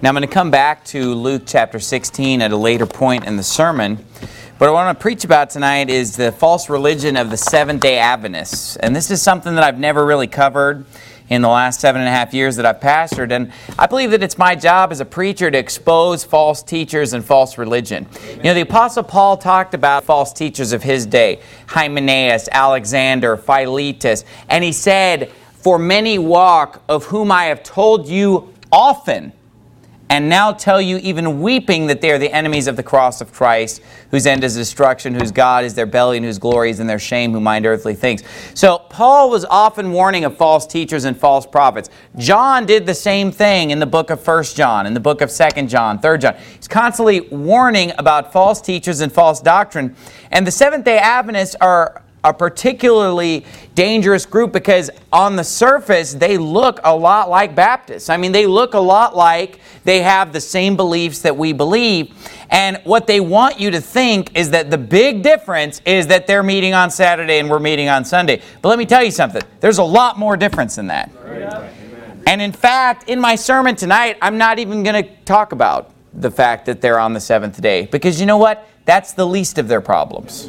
Now I'm going to come back to Luke chapter 16 at a later point in the sermon. But what I want to preach about tonight is the false religion of the Seventh-day Adventists. And this is something that I've never really covered in the last 7.5 years that I've pastored. And I believe that it's my job as a preacher to expose false teachers and false religion. You know, the Apostle Paul talked about false teachers of his day, Hymenaeus, Alexander, Philetus. And he said, "For many walk, of whom I have told you often, and now tell you even weeping, that they are the enemies of the cross of Christ, whose end is destruction, whose God is their belly, and whose glory is in their shame, who mind earthly things." So Paul was often warning of false teachers and false prophets. John did the same thing in the book of 1 John, in the book of 2 John, 3 John. He's constantly warning about false teachers and false doctrine. And the Seventh-day Adventists are a particularly dangerous group because on the surface they look a lot like Baptists. I mean, they look a lot like they have the same beliefs that we believe. And what they want you to think is that the big difference is that they're meeting on Saturday and we're meeting on Sunday. But let me tell you something. There's a lot more difference than that. And in fact, in my sermon tonight, I'm not even going to talk about the fact that they're on the seventh day. Because you know what? That's the least of their problems.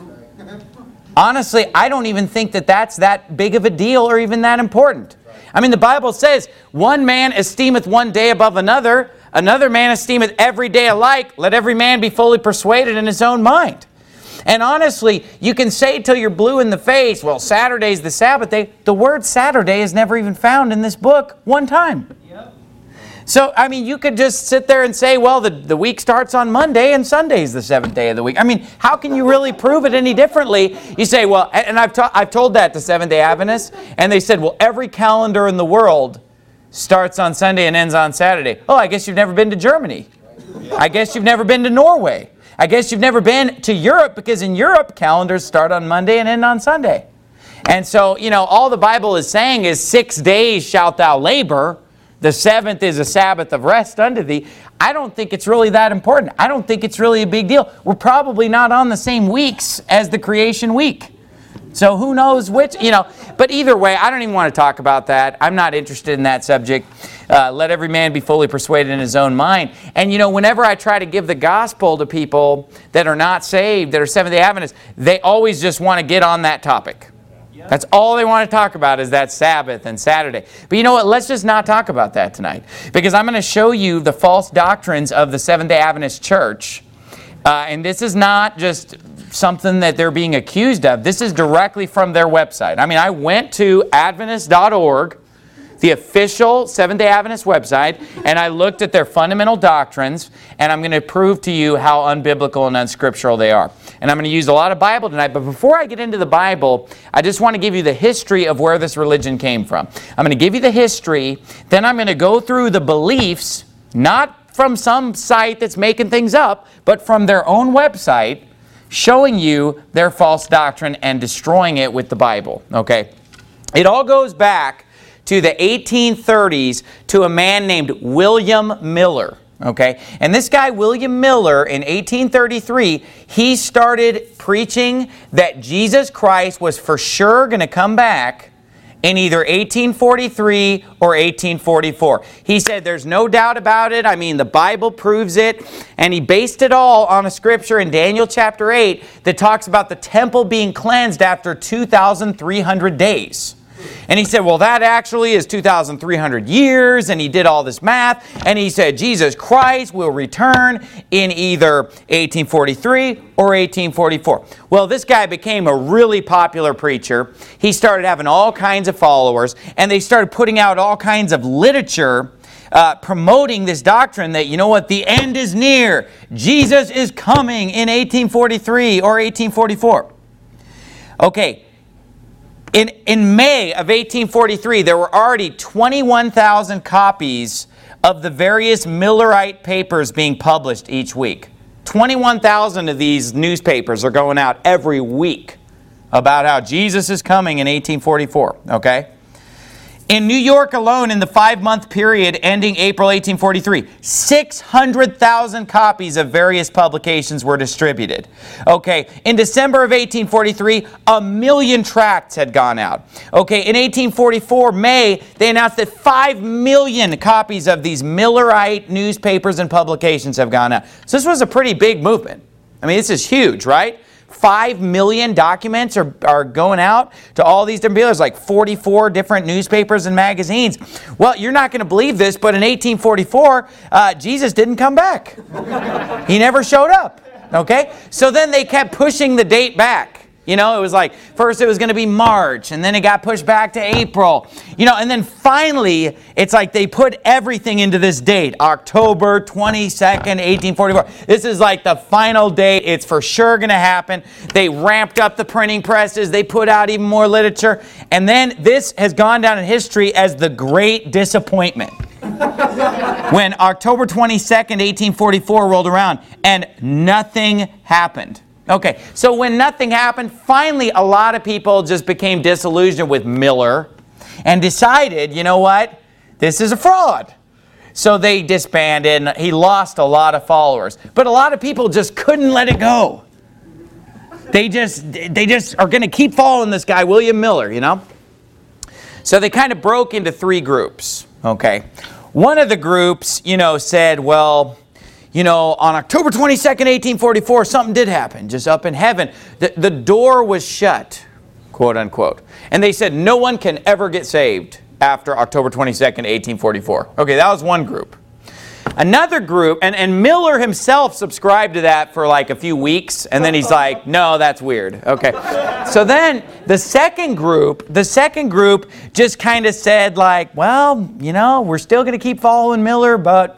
Honestly, I don't even think that that's that big of a deal or even that important. I mean, the Bible says, "One man esteemeth one day above another, another man esteemeth every day alike. Let every man be fully persuaded in his own mind." And honestly, you can say till you're blue in the face, well, Saturday's the Sabbath day. The word Saturday is never even found in this book one time. So, I mean, you could just sit there and say, well, the week starts on Monday and Sunday's the seventh day of the week. I mean, how can you really prove it any differently? You say, well, and I've told that to Seventh-day Adventists, and they said, well, every calendar in the world starts on Sunday and ends on Saturday. Oh, I guess you've never been to Germany. I guess you've never been to Norway. I guess you've never been to Europe, because in Europe, calendars start on Monday and end on Sunday. And so, you know, all the Bible is saying is 6 days shalt thou labor. The seventh is a Sabbath of rest unto thee. I don't think it's really that important. I don't think it's really a big deal. We're probably not on the same weeks as the creation week. So who knows which, you know. But either way, I don't even want to talk about that. I'm not interested in that subject. Let every man be fully persuaded in his own mind. And you know, whenever I try to give the gospel to people that are not saved, that are Seventh-day Adventists, they always just want to get on that topic. That's all they want to talk about, is that Sabbath and Saturday. But you know what? Let's just not talk about that tonight. Because I'm going to show you the false doctrines of the Seventh-day Adventist Church. And this is not just something that they're being accused of. This is directly from their website. I mean, I went to Adventist.org, the official Seventh-day Adventist website, and I looked at their fundamental doctrines, and I'm going to prove to you how unbiblical and unscriptural they are. And I'm going to use a lot of Bible tonight, but before I get into the Bible, I just want to give you the history of where this religion came from. I'm going to give you the history, then I'm going to go through the beliefs, not from some site that's making things up, but from their own website, showing you their false doctrine and destroying it with the Bible. Okay? It all goes back to the 1830s to a man named William Miller. Okay? And this guy, William Miller, in 1833, he started preaching that Jesus Christ was for sure going to come back in either 1843 or 1844. He said there's no doubt about it. I mean, the Bible proves it. And he based it all on a scripture in Daniel chapter 8 that talks about the temple being cleansed after 2,300 days. And he said, well, that actually is 2,300 years, and he did all this math, and he said Jesus Christ will return in either 1843 or 1844. Well, this guy became a really popular preacher. He started having all kinds of followers, and they started putting out all kinds of literature promoting this doctrine that, you know what, the end is near. Jesus is coming in 1843 or 1844. Okay. In May of 1843, there were already 21,000 copies of the various Millerite papers being published each week. 21,000 of these newspapers are going out every week about how Jesus is coming in 1844. Okay? In New York alone, in the 5-month period ending April 1843, 600,000 copies of various publications were distributed. Okay, in December of 1843, 1 million tracts had gone out. Okay, in 1844, May, they announced that 5 million copies of these Millerite newspapers and publications have gone out. So this was a pretty big movement. I mean, this is huge, right? 5 million documents are going out to all these different people. There's like 44 different newspapers and magazines. Well, you're not going to believe this, but in 1844, Jesus didn't come back. He never showed up. Okay? So then they kept pushing the date back. You know, it was like, first it was going to be March, and then it got pushed back to April. You know, and then finally, it's like they put everything into this date, October 22nd, 1844. This is like the final date. It's for sure going to happen. They ramped up the printing presses. They put out even more literature. And then this has gone down in history as the Great Disappointment. When October 22nd, 1844 rolled around, and nothing happened. Okay, so when nothing happened, finally a lot of people just became disillusioned with Miller and decided, you know what, this is a fraud. So they disbanded, and he lost a lot of followers. But a lot of people just couldn't let it go. They just are going to keep following this guy, William Miller, you know. So they kind of broke into 3 groups, okay. One of the groups, you know, said, well, you know, on October 22nd, 1844, something did happen, just up in heaven. The door was shut, quote unquote. And they said no one can ever get saved after October 22nd, 1844. Okay, that was one group. Another group, and Miller himself subscribed to that for like a few weeks, and then he's like, no, that's weird. Okay. So then the second group just kind of said like, well, you know, we're still going to keep following Miller, but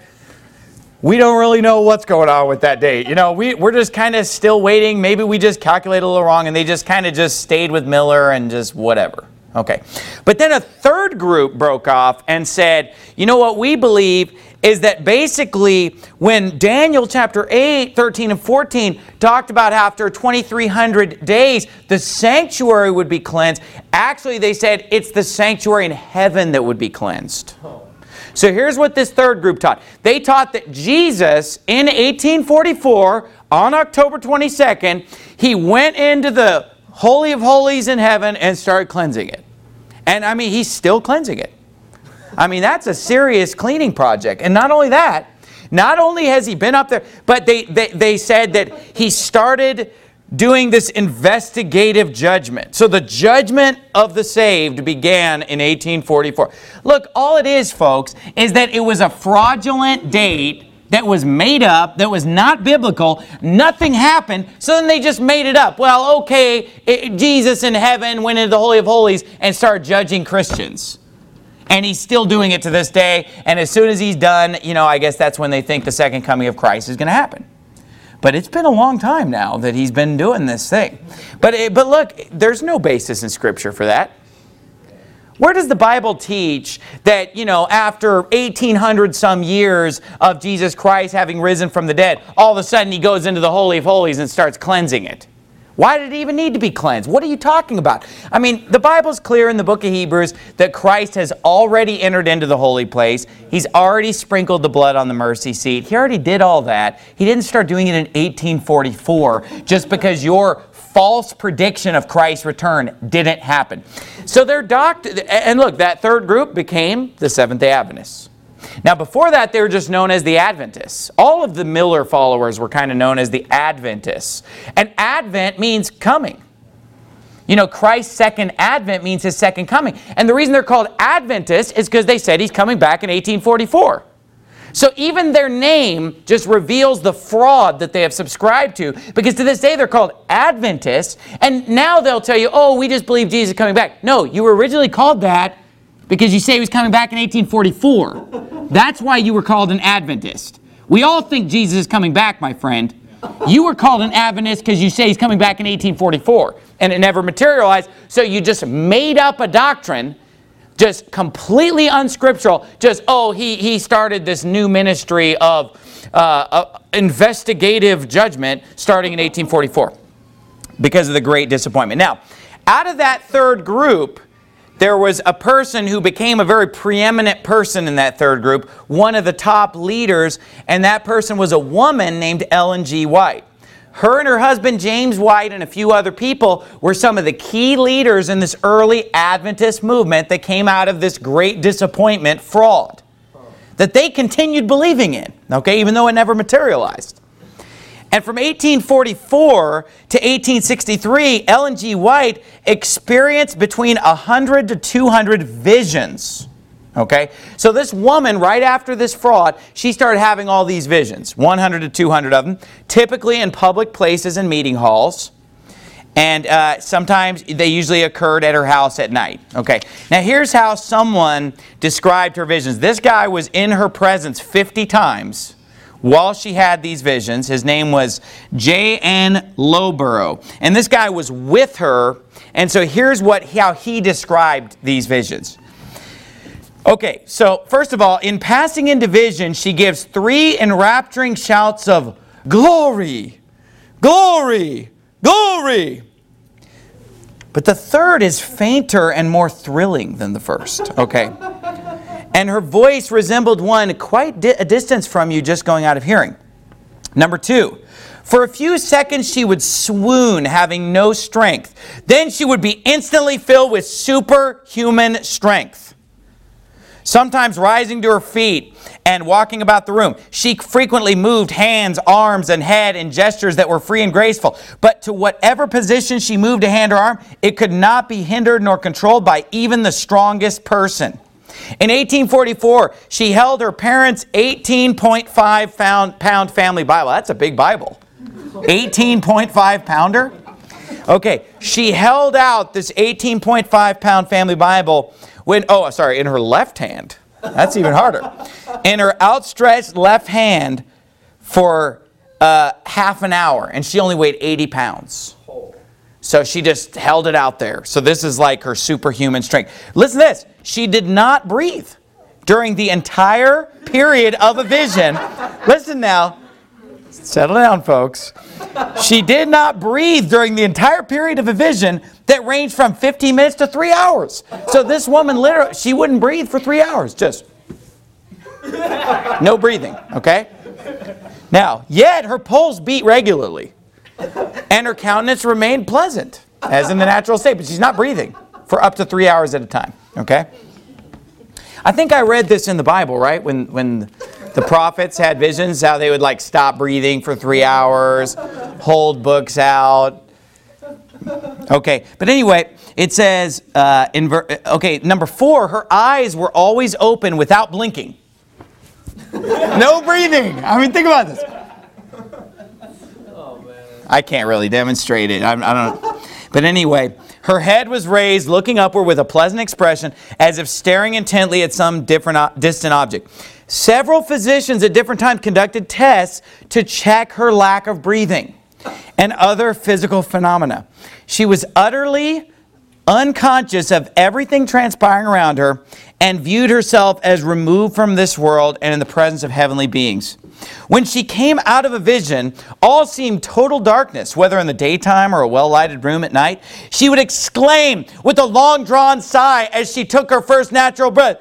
we don't really know what's going on with that date. You know, we're just kind of still waiting. Maybe we just calculated a little wrong, and they just kind of just stayed with Miller and just whatever. Okay. But then a third group broke off and said, you know what we believe is that basically when Daniel chapter 8, 13, and 14 talked about after 2,300 days, the sanctuary would be cleansed. Actually, they said it's the sanctuary in heaven that would be cleansed. So here's what this third group taught. They taught that Jesus, in 1844, on October 22nd, he went into the Holy of Holies in heaven and started cleansing it. And I mean, he's still cleansing it. I mean, that's a serious cleaning project. And not only that, not only has he been up there, but they said that he started doing this investigative judgment. So the judgment of the saved began in 1844. Look, all it is, folks, is that it was a fraudulent date that was made up, that was not biblical. Nothing happened, so then they just made it up. Well, okay, Jesus in heaven went into the Holy of Holies and started judging Christians. And he's still doing it to this day. And as soon as he's done, you know, I guess that's when they think the second coming of Christ is going to happen. But it's been a long time now that he's been doing this thing. But look, there's no basis in Scripture for that. Where does the Bible teach that, you know, after 1,800 some years of Jesus Christ having risen from the dead, all of a sudden he goes into the Holy of Holies and starts cleansing it? Why did it even need to be cleansed? What are you talking about? I mean, the Bible's clear in the book of Hebrews that Christ has already entered into the holy place. He's already sprinkled the blood on the mercy seat. He already did all that. He didn't start doing it in 1844 just because your false prediction of Christ's return didn't happen. So their doctrine, and look, that third group became the Seventh-day Adventists. Now, before that, they were just known as the Adventists. All of the Miller followers were kind of known as the Adventists. And Advent means coming. You know, Christ's second advent means his second coming. And the reason they're called Adventists is because they said he's coming back in 1844. So even their name just reveals the fraud that they have subscribed to, because to this day they're called Adventists, and now they'll tell you, oh, we just believe Jesus is coming back. No, you were originally called that because you say he was coming back in 1844. That's why you were called an Adventist. We all think Jesus is coming back, my friend. You were called an Adventist because you say he's coming back in 1844, and it never materialized, so you just made up a doctrine, just completely unscriptural, just, oh, he started this new ministry of investigative judgment starting in 1844 because of the Great Disappointment. Now, out of that third group there was a person who became a very preeminent person in that third group, one of the top leaders, and that person was a woman named Ellen G. White. Her and her husband, James White, and a few other people were some of the key leaders in this early Adventist movement that came out of this great disappointment fraud that they continued believing in, okay, even though it never materialized. And from 1844 to 1863, Ellen G. White experienced between 100 to 200 visions. Okay, so this woman, right after this fraud, she started having all these visions, 100 to 200 of them, typically in public places and meeting halls. And sometimes they usually occurred at her house at night. Okay, now here's how someone described her visions. This guy was in her presence 50 times while she had these visions. His name was J.N. Lowborough. And this guy was with her. And so here's how he described these visions. Okay, so first of all, in passing into vision, she gives 3 enrapturing shouts of glory, glory, glory. But the third is fainter and more thrilling than the first, okay? And her voice resembled one quite a distance from you, just going out of hearing. Number 2, for a few seconds she would swoon, having no strength. Then she would be instantly filled with superhuman strength. Sometimes rising to her feet and walking about the room. She frequently moved hands, arms, and head in gestures that were free and graceful. But to whatever position she moved a hand or arm, it could not be hindered nor controlled by even the strongest person. In 1844, she held her parents' 18.5 pound family Bible. That's a big Bible. 18.5 pounder? Okay, she held out this 18.5 pound family Bible in her left hand. That's even harder. In her outstretched left hand for half an hour. And she only weighed 80 pounds. So she just held it out there. So this is like her superhuman strength. Listen to this. She did not breathe during the entire period of a vision. Listen now. Settle down, folks. She did not breathe during the entire period of a vision that ranged from 15 minutes to 3 hours. So this woman literally, she wouldn't breathe for 3 hours. Just no breathing, okay? Now, yet her pulse beat regularly. And her countenance remained pleasant, as in the natural state. But she's not breathing for up to 3 hours at a time, okay? I think I read this in the Bible, right? When the prophets had visions, how they would like stop breathing for 3 hours, hold books out. Okay, but anyway, it says, number 4, her eyes were always open without blinking. No breathing. I mean, think about this. I can't really demonstrate it. I don't. But anyway, her head was raised, looking upward with a pleasant expression, as if staring intently at some distant object. Several physicians at different times conducted tests to check her lack of breathing and other physical phenomena. She was utterly unconscious of everything transpiring around her and viewed herself as removed from this world and in the presence of heavenly beings. When she came out of a vision, all seemed total darkness, whether in the daytime or a well-lighted room at night. She would exclaim with a long-drawn sigh as she took her first natural breath,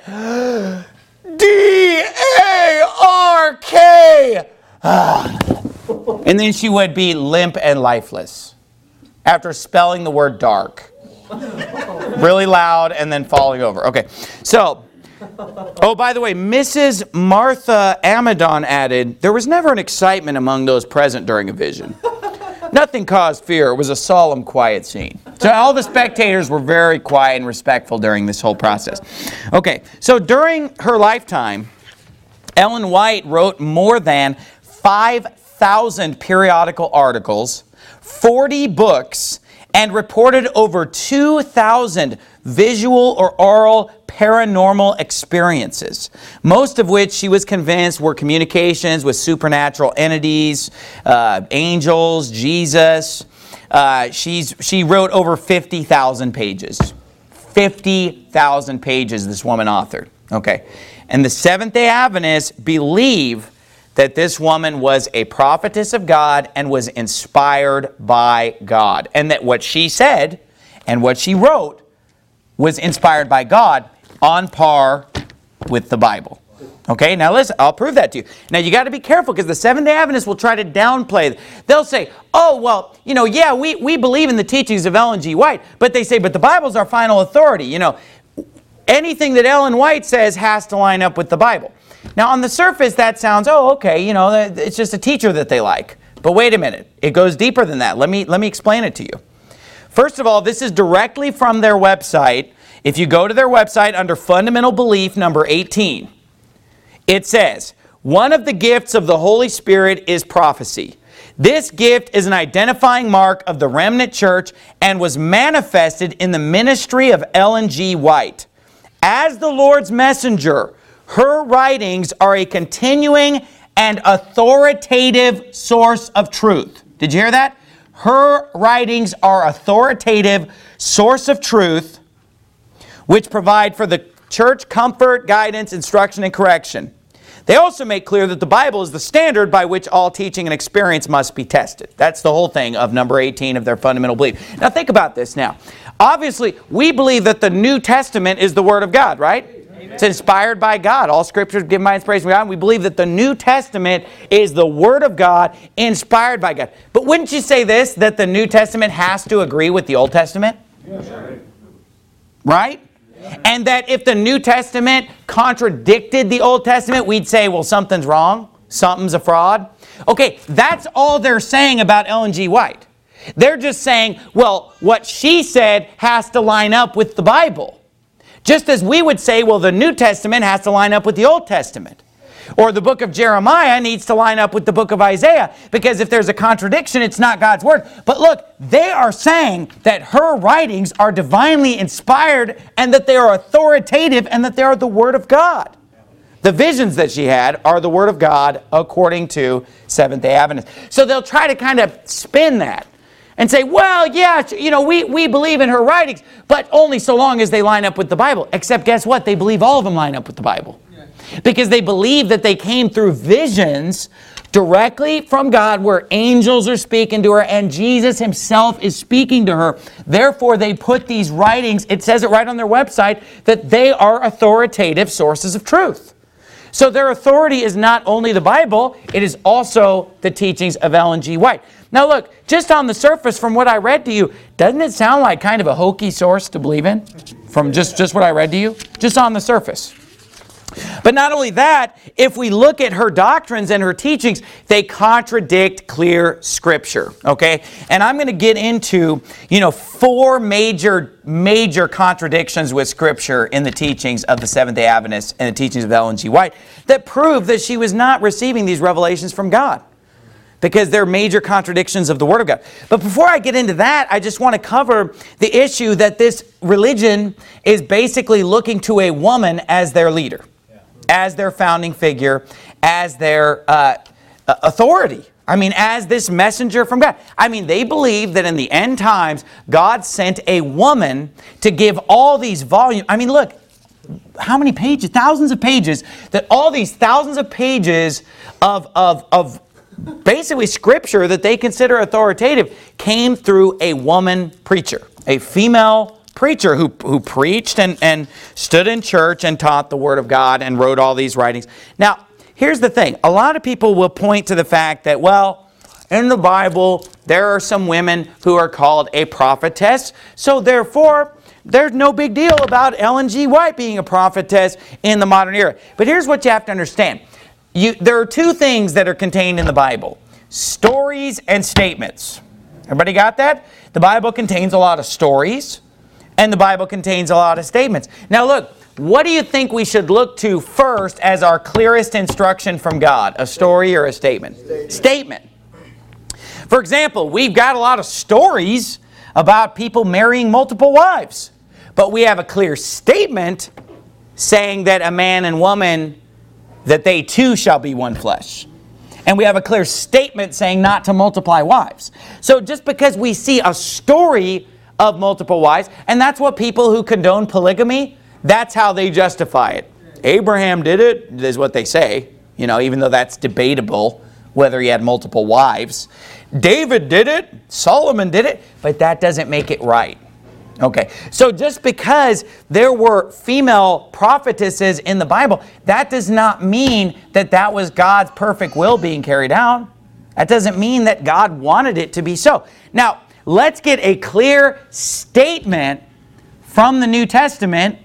D-A-R-K! And then she would be limp and lifeless after spelling the word dark. Really loud and then falling over. Okay, so, by the way, Mrs. Martha Amidon added, there was never an excitement among those present during a vision. Nothing caused fear. It was a solemn, quiet scene. So all the spectators were very quiet and respectful during this whole process. Okay, so during her lifetime, Ellen White wrote more than 5,000 periodical articles, 40 books, and reported over 2,000 visual or oral paranormal experiences, most of which she was convinced were communications with supernatural entities, angels, Jesus. She wrote over 50,000 pages. 50,000 pages this woman authored. Okay, and the Seventh-day Adventists believe that this woman was a prophetess of God and was inspired by God. And that what she said and what she wrote was inspired by God on par with the Bible. Okay, now listen, I'll prove that to you. Now you got to be careful because the Seventh-day Adventists will try to downplay it. They'll say, oh, well, yeah, we believe in the teachings of Ellen G. White, but they say, but the Bible's our final authority. Anything that Ellen White says has to line up with the Bible. Now on the surface that sounds, oh, okay, it's just a teacher that they like. But wait a minute, it goes deeper than that. Let me explain it to you. First of all, this is directly from their website. If you go to their website under Fundamental Belief number 18, it says, one of the gifts of the Holy Spirit is prophecy. This gift is an identifying mark of the remnant church and was manifested in the ministry of Ellen G. White. As the Lord's messenger, her writings are a continuing and authoritative source of truth. Did you hear that? Her writings are authoritative source of truth, which provide for the church comfort, guidance, instruction, and correction. They also make clear that the Bible is the standard by which all teaching and experience must be tested. That's the whole thing of number 18 of their fundamental belief. Now think about this now. Obviously, we believe that the New Testament is the Word of God, right? Amen. It's inspired by God. All Scripture is given by inspiration from God. And we believe that the New Testament is the Word of God, inspired by God. But wouldn't you say this, that the New Testament has to agree with the Old Testament? Yes. Right? And that if the New Testament contradicted the Old Testament, we'd say, well, something's wrong. Something's a fraud. Okay, that's all they're saying about Ellen G. White. They're just saying, well, what she said has to line up with the Bible. Just as we would say, well, the New Testament has to line up with the Old Testament. Or the book of Jeremiah needs to line up with the book of Isaiah, because if there's a contradiction, it's not God's Word. But look, they are saying that her writings are divinely inspired and that they are authoritative and that they are the Word of God. The visions that she had are the Word of God according to Seventh-day Adventists. So they'll try to kind of spin that and say, well, yeah, we believe in her writings, but only so long as they line up with the Bible. Except guess what? They believe all of them line up with the Bible. Because they believe that they came through visions directly from God where angels are speaking to her and Jesus himself is speaking to her. Therefore, they put these writings, it says it right on their website, that they are authoritative sources of truth. So their authority is not only the Bible, it is also the teachings of Ellen G. White. Now look, just on the surface from what I read to you, doesn't it sound like kind of a hokey source to believe in? From just what I read to you? Just on the surface. But not only that, if we look at her doctrines and her teachings, they contradict clear Scripture, okay? And I'm going to get into, 4 major contradictions with Scripture in the teachings of the Seventh-day Adventists and the teachings of Ellen G. White that prove that she was not receiving these revelations from God, because they're major contradictions of the Word of God. But before I get into that, I just want to cover the issue that this religion is basically looking to a woman as their leader, as their founding figure, as their authority. I mean, as this messenger from God. I mean, they believe that in the end times, God sent a woman to give all these volumes. I mean, look, how many pages? Thousands of pages. That all these thousands of pages of basically Scripture that they consider authoritative came through a woman preacher, a female preacher who preached and stood in church and taught the Word of God and wrote all these writings. Now, here's the thing. A lot of people will point to the fact that, well, in the Bible, there are some women who are called a prophetess. So therefore, there's no big deal about Ellen G. White being a prophetess in the modern era. But here's what you have to understand. There are 2 things that are contained in the Bible: stories and statements. Everybody got that? The Bible contains a lot of stories, and the Bible contains a lot of statements. Now look, what do you think we should look to first as our clearest instruction from God? A story or a statement? Statement. For example, we've got a lot of stories about people marrying multiple wives, but we have a clear statement saying that a man and woman, that they too shall be one flesh. And we have a clear statement saying not to multiply wives. So just because we see a story of multiple wives, and that's what people who condone polygamy, that's how they justify it. Abraham did it, is what they say, even though that's debatable whether he had multiple wives. David did it, Solomon did it, but that doesn't make it right. Okay, so just because there were female prophetesses in the Bible, that does not mean that that was God's perfect will being carried out. That doesn't mean that God wanted it to be so. Now, let's get a clear statement from the New Testament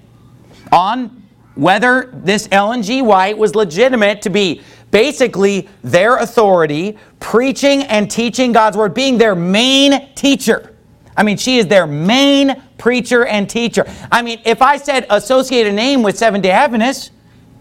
on whether this Ellen G. White was legitimate to be basically their authority, preaching and teaching God's Word, being their main teacher. I mean, she is their main preacher and teacher. I mean, if I said associate a name with Seventh-day Adventists,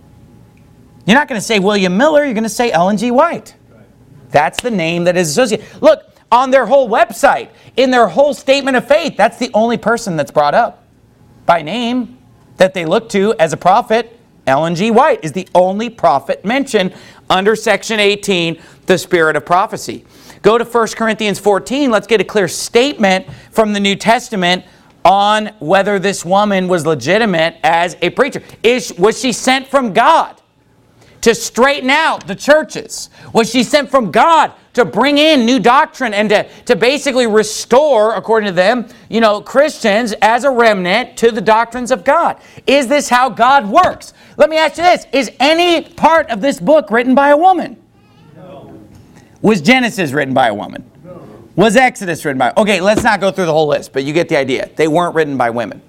you're not going to say William Miller, you're going to say Ellen G. White. That's the name that is associated. Look, on their whole website, in their whole statement of faith, that's the only person that's brought up by name that they look to as a prophet. Ellen G. White is the only prophet mentioned under section 18, the spirit of prophecy. Go to 1 Corinthians 14. Let's get a clear statement from the New Testament on whether this woman was legitimate as a preacher. Was she sent from God to straighten out the churches? Was she sent from God to bring in new doctrine and to basically restore, according to them, Christians as a remnant to the doctrines of God? Is this how God works? Let me ask you this. Is any part of this book written by a woman? No. Was Genesis written by a woman? No. Was Exodus written by... Okay, let's not go through the whole list, but you get the idea. They weren't written by women.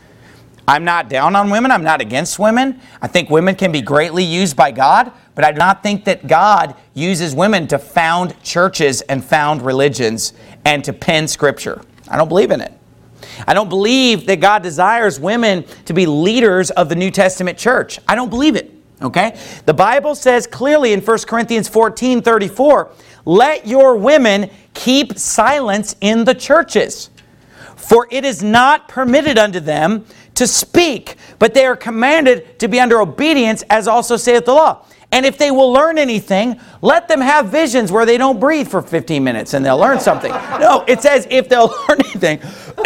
I'm not down on women. I'm not against women. I think women can be greatly used by God, but I do not think that God uses women to found churches and found religions and to pen Scripture. I don't believe in it. I don't believe that God desires women to be leaders of the New Testament church. I don't believe it. Okay? The Bible says clearly in 1 Corinthians 14:34, let your women keep silence in the churches, for it is not permitted unto them to speak, but they are commanded to be under obedience, as also saith the law. And if they will learn anything, let them have visions where they don't breathe for 15 minutes and they'll learn something. No, it says if they'll learn anything,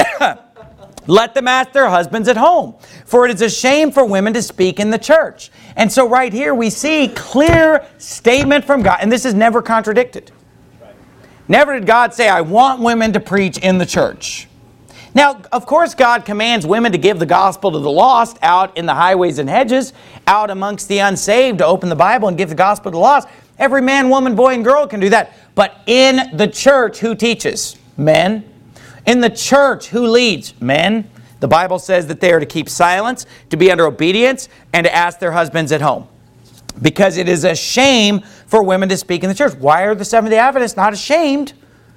let them ask their husbands at home. For it is a shame for women to speak in the church. And so right here we see clear statement from God. And this is never contradicted. Never did God say, I want women to preach in the church. Now, of course, God commands women to give the gospel to the lost out in the highways and hedges, out amongst the unsaved, to open the Bible and give the gospel to the lost. Every man, woman, boy, and girl can do that. But in the church, who teaches? Men. In the church, who leads? Men. The Bible says that they are to keep silence, to be under obedience, and to ask their husbands at home. Because it is a shame for women to speak in the church. Why are the Seventh-day Adventists not ashamed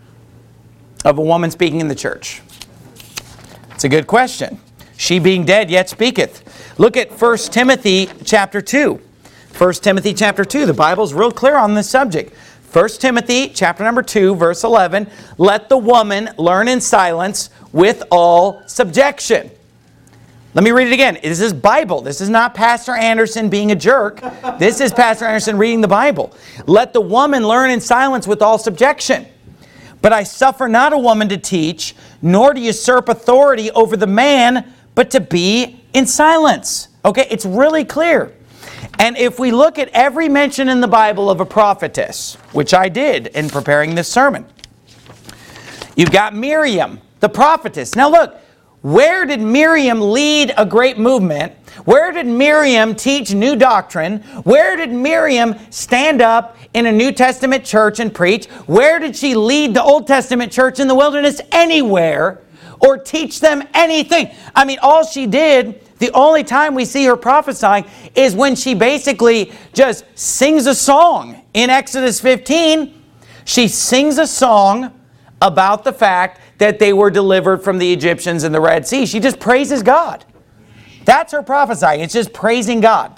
of a woman speaking in the church? It's a good question. She being dead yet speaketh. Look at 1 Timothy chapter 2. 1 Timothy chapter 2. The Bible's real clear on this subject. 1 Timothy chapter number 2, verse 11. Let the woman learn in silence with all subjection. Let me read it again. This is Bible. This is not Pastor Anderson being a jerk. This is Pastor Anderson reading the Bible. Let the woman learn in silence with all subjection. But I suffer not a woman to teach, nor to usurp authority over the man, but to be in silence. Okay, it's really clear. And if we look at every mention in the Bible of a prophetess, which I did in preparing this sermon, you've got Miriam, the prophetess. Now look, where did Miriam lead a great movement? Where did Miriam teach new doctrine? Where did Miriam stand up in a New Testament church and preach? Where did she lead the Old Testament church in the wilderness? Anywhere. Or teach them anything. I mean, all she did, the only time we see her prophesying is when she basically just sings a song. In Exodus 15, she sings a song about the fact that they were delivered from the Egyptians in the Red Sea. She just praises God. That's her prophesying. It's just praising God.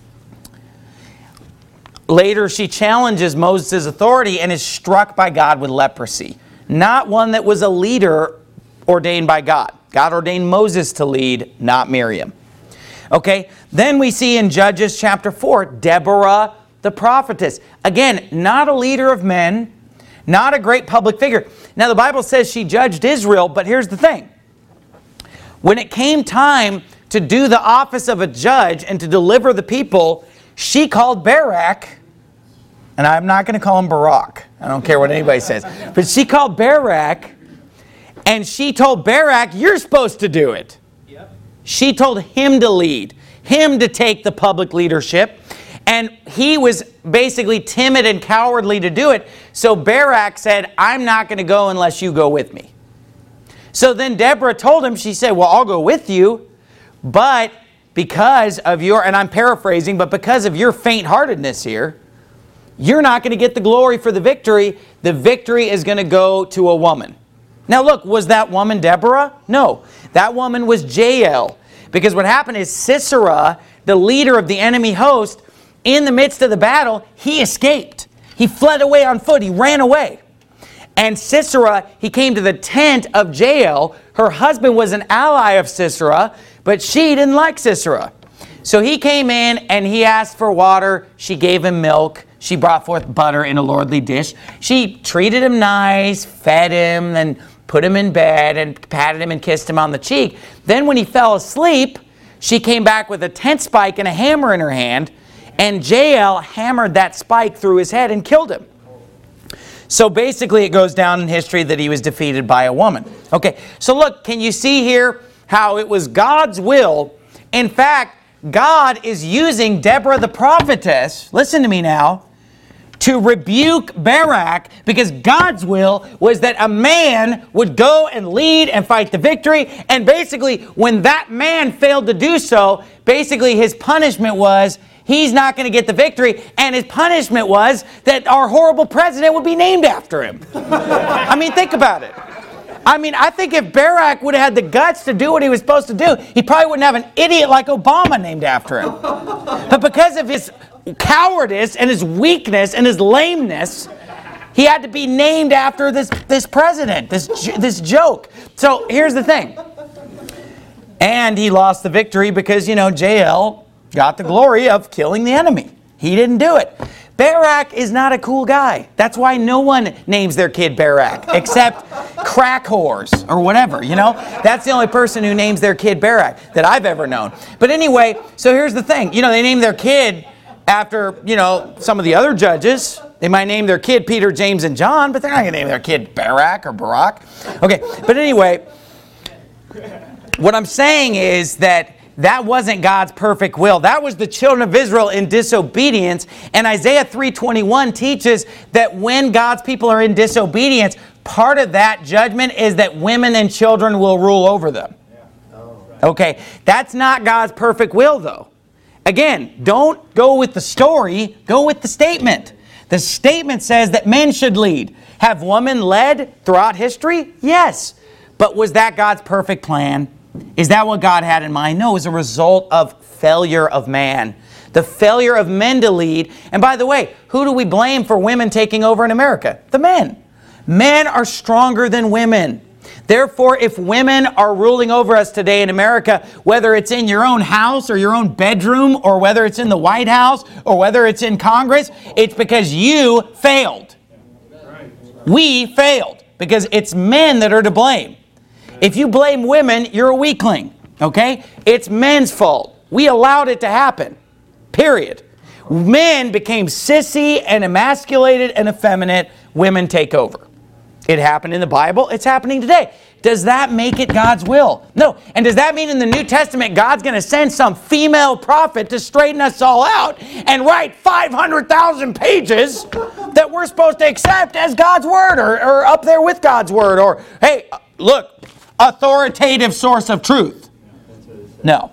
Later, she challenges Moses' authority and is struck by God with leprosy. Not one that was a leader ordained by God. God ordained Moses to lead, not Miriam. Okay, then we see in Judges chapter 4, Deborah the prophetess. Again, not a leader of men, not a great public figure. Now the Bible says she judged Israel, but here's the thing. When it came time to do the office of a judge and to deliver the people, she called Barak, and I'm not going to call him Barak. I don't care what anybody says. But she called Barak And she told Barak, you're supposed to do it. Yep. She told him to lead, him to take the public leadership. And he was basically timid and cowardly to do it. So Barak said, I'm not going to go unless you go with me. So then Deborah told him, she said, well, I'll go with you, but because of your, and I'm paraphrasing, but because of your faint-heartedness here, you're not going to get the glory for the victory. The victory is going to go to a woman. Now look, was that woman Deborah? No, that woman was Jael. Because what happened is Sisera, the leader of the enemy host, in the midst of the battle, he escaped. He fled away on foot. He ran away. And Sisera, he came to the tent of Jael. Her husband was an ally of Sisera, but she didn't like Sisera. So he came in and he asked for water. She gave him milk. She brought forth butter in a lordly dish. She treated him nice, fed him, and put him in bed and patted him and kissed him on the cheek. Then when he fell asleep, she came back with a tent spike and a hammer in her hand, and Jael hammered that spike through his head and killed him. So basically it goes down in history that he was defeated by a woman. Okay, so look, can you see here how it was God's will? In fact, God is using Deborah the prophetess, listen to me now, to rebuke Barak, because God's will was that a man would go and lead and fight the victory. And basically, when that man failed to do so, basically his punishment was he's not going to get the victory. And his punishment was that our horrible president would be named after him. I mean, think about it. I mean, I think if Barak would have had the guts to do what he was supposed to do, he probably wouldn't have an idiot like Obama named after him. But because of his cowardice and his weakness and his lameness, he had to be named after this president, this joke. So here's the thing. And he lost the victory because, Jael got the glory of killing the enemy. He didn't do it. Barak is not a cool guy. That's why no one names their kid Barak, except crack whores or whatever, That's the only person who names their kid Barak that I've ever known. But anyway, so here's the thing. They name their kid after, some of the other judges. They might name their kid Peter, James, and John, but they're not going to name their kid Barak or Barak. Okay, but anyway, what I'm saying is that wasn't God's perfect will. That was the children of Israel in disobedience. And Isaiah 3:21 teaches that when God's people are in disobedience, part of that judgment is that women and children will rule over them. Okay, that's not God's perfect will, though. Again, don't go with the story, go with the statement. The statement says that men should lead. Have women led throughout history? Yes. But was that God's perfect plan? Is that what God had in mind? No, it was a result of failure of man. The failure of men to lead. And by the way, who do we blame for women taking over in America? The men. Men are stronger than women. Therefore, if women are ruling over us today in America, whether it's in your own house or your own bedroom, or whether it's in the White House or whether it's in Congress, it's because you failed. We failed because it's men that are to blame. If you blame women, you're a weakling, okay? It's men's fault. We allowed it to happen, period. Men became sissy and emasculated and effeminate. Women take over. It happened in the Bible. It's happening today. Does that make it God's will? No. And does that mean in the New Testament God's going to send some female prophet to straighten us all out and write 500,000 pages that we're supposed to accept as God's word or up there with God's word? Or, hey, look, authoritative source of truth. No.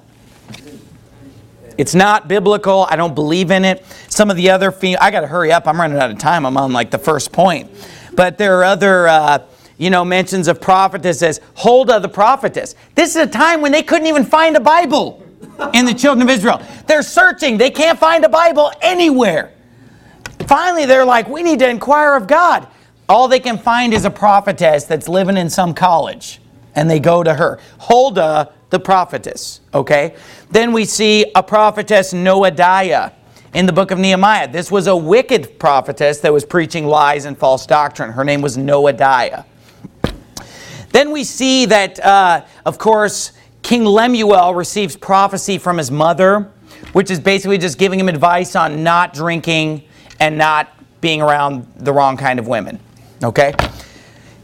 It's not biblical. I don't believe in it. Some of the other I got to hurry up. I'm running out of time. I'm on the first point. But there are other, mentions of prophetesses. Huldah the prophetess. This is a time when they couldn't even find a Bible in the children of Israel. They're searching. They can't find a Bible anywhere. Finally, they're like, we need to inquire of God. All they can find is a prophetess that's living in some college. And they go to her. Huldah the prophetess. Okay? Then we see a prophetess, Noadiah, in the book of Nehemiah. This was a wicked prophetess that was preaching lies and false doctrine. Her name was Noadiah. Then we see that, of course, King Lemuel receives prophecy from his mother, which is basically just giving him advice on not drinking and not being around the wrong kind of women. Okay?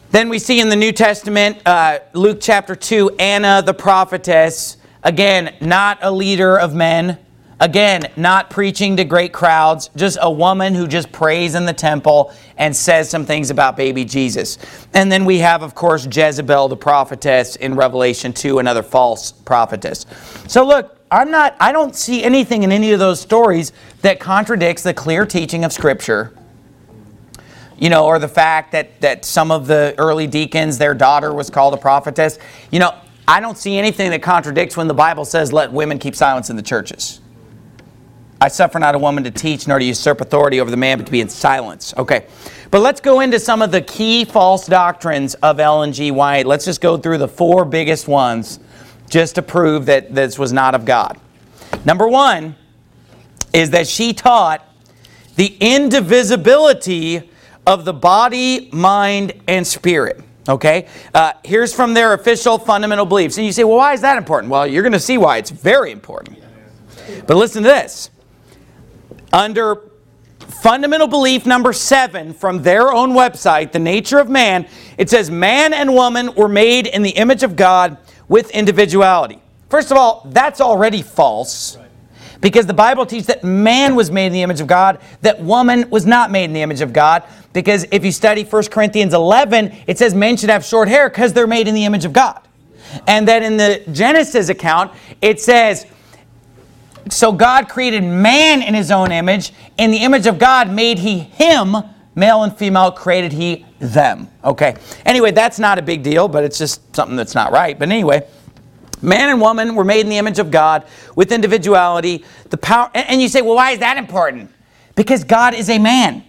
Then we see in the New Testament, Luke chapter 2, Anna the prophetess. Again, not a leader of men. Again, not preaching to great crowds. Just a woman who just prays in the temple and says some things about baby Jesus. And then we have, of course, Jezebel the prophetess in Revelation 2, another false prophetess. So look, I don't see anything in any of those stories that contradicts the clear teaching of Scripture. You know, or the fact that some of the early deacons, their daughter was called a prophetess. You know, I don't see anything that contradicts when the Bible says, let women keep silence in the churches. I suffer not a woman to teach, nor to usurp authority over the man, but to be in silence. Okay, but let's go into some of the key false doctrines of Ellen G. White. Let's just go through the 4 biggest ones just to prove that this was not of God. Number 1 is that she taught the indivisibility of the body, mind, and spirit. Okay, here's from their official fundamental beliefs. And you say, well, why is that important? Well, you're going to see why it's very important. But listen to this. Under fundamental belief number 7 from their own website, The Nature of Man, it says, man and woman were made in the image of God with individuality. First of all, that's already false. Because the Bible teaches that man was made in the image of God, that woman was not made in the image of God. Because if you study 1 Corinthians 11, it says men should have short hair because they're made in the image of God. And then in the Genesis account, it says, so God created man in his own image. In the image of God made he him, male and female created he them. Okay. Anyway, that's not a big deal, but it's just something that's not right. But anyway, man and woman were made in the image of God with individuality, the power. And you say, well, why is that important? Because God is a man.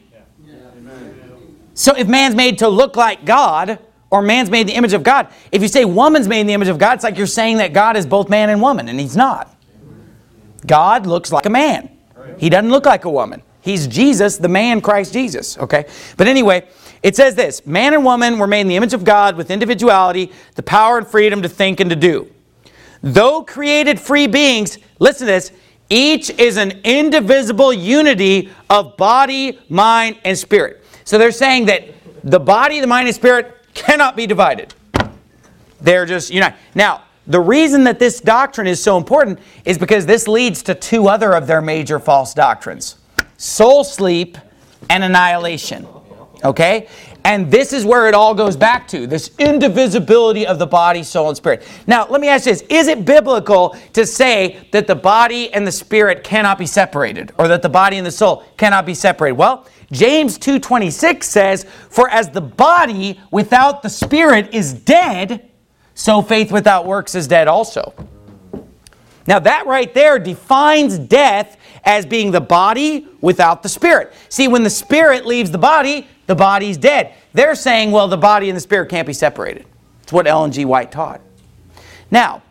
So if man's made to look like God, or man's made in the image of God, if you say woman's made in the image of God, it's like you're saying that God is both man and woman, and he's not. God looks like a man. He doesn't look like a woman. He's Jesus, the man Christ Jesus. Okay? But anyway, it says this, man and woman were made in the image of God with individuality, the power and freedom to think and to do. Though created free beings, listen to this, each is an indivisible unity of body, mind, and spirit. So they're saying that the body, the mind, and spirit cannot be divided. They're just united. Now, the reason that this doctrine is so important is because this leads to 2 other of their major false doctrines. Soul sleep and annihilation. Okay? And this is where it all goes back to, this indivisibility of the body, soul, and spirit. Now, let me ask you this. Is it biblical to say that the body and the spirit cannot be separated? Or that the body and the soul cannot be separated? Well, James 2:26 says, for as the body without the spirit is dead, so faith without works is dead also. Now that right there defines death as being the body without the spirit. See, when the spirit leaves the body's dead. They're saying, well, the body and the spirit can't be separated. It's what Ellen G. White taught. Now,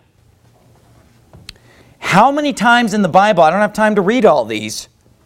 how many times in the Bible, I don't have time to read all these,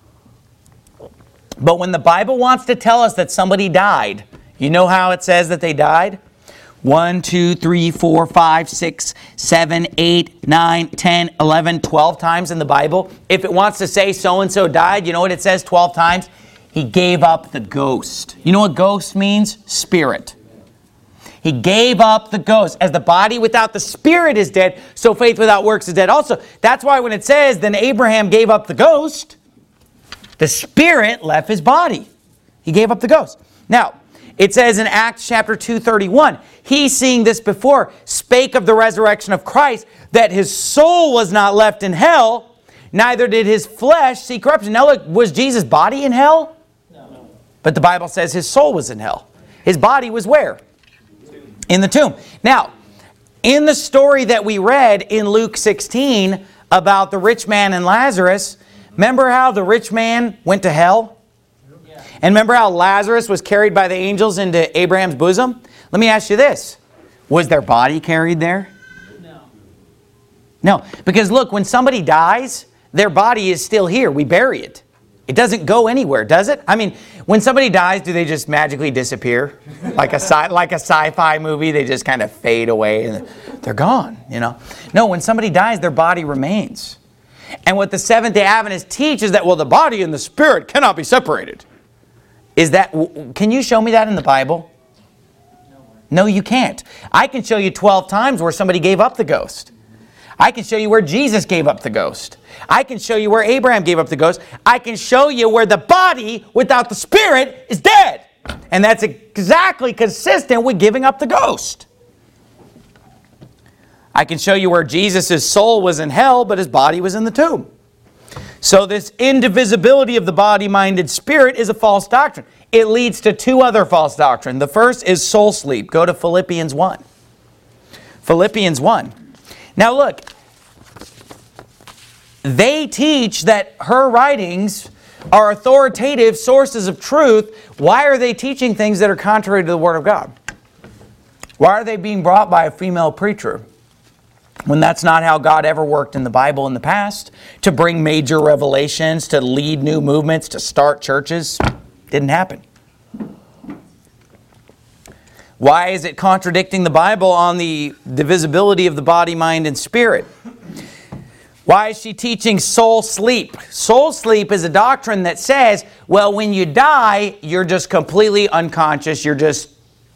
but when the Bible wants to tell us that somebody died, you know how it says that they died? 1, 2, 3, 4, 5, 6, 7, 8, 9, 10, 11, 12 times in the Bible. If it wants to say so-and-so died, you know what it says 12 times? He gave up the ghost. You know what ghost means? Spirit. He gave up the ghost. As the body without the spirit is dead, so faith without works is dead also. That's why when it says, then Abraham gave up the ghost, the spirit left his body. He gave up the ghost. Now, it says in Acts chapter 2:31, he, seeing this before, spake of the resurrection of Christ, that his soul was not left in hell, neither did his flesh see corruption. Now look, was Jesus' body in hell? No. But the Bible says his soul was in hell. His body was where? In the tomb. Now, in the story that we read in Luke 16 about the rich man and Lazarus, remember how the rich man went to hell? And remember how Lazarus was carried by the angels into Abraham's bosom? Let me ask you this. Was their body carried there? No. No, because look, when somebody dies, their body is still here. We bury it. It doesn't go anywhere, does it? I mean, when somebody dies, do they just magically disappear? Like a sci-fi movie, they just kind of fade away and they're gone, you know? No, when somebody dies, their body remains. And what the Seventh-day Adventists teach is that, well, the body and the spirit cannot be separated. Is that, can you show me that in the Bible? No, you can't. I can show you 12 times where somebody gave up the ghost. I can show you where Jesus gave up the ghost. I can show you where Abraham gave up the ghost. I can show you where the body without the spirit is dead. And that's exactly consistent with giving up the ghost. I can show you where Jesus' soul was in hell, but his body was in the tomb. So this indivisibility of the body, mind, and spirit is a false doctrine. It leads to two other false doctrines. The first is soul sleep. Go to Philippians 1. Philippians 1. Now look, they teach that her writings are authoritative sources of truth. Why are they teaching things that are contrary to the Word of God? Why are they being brought by a female preacher? When that's not how God ever worked in the Bible in the past, to bring major revelations, to lead new movements, to start churches, didn't happen. Why is it contradicting the Bible on the divisibility of the body, mind, and spirit? Why is she teaching soul sleep? Soul sleep is a doctrine that says, well, when you die, you're just completely unconscious. You're just,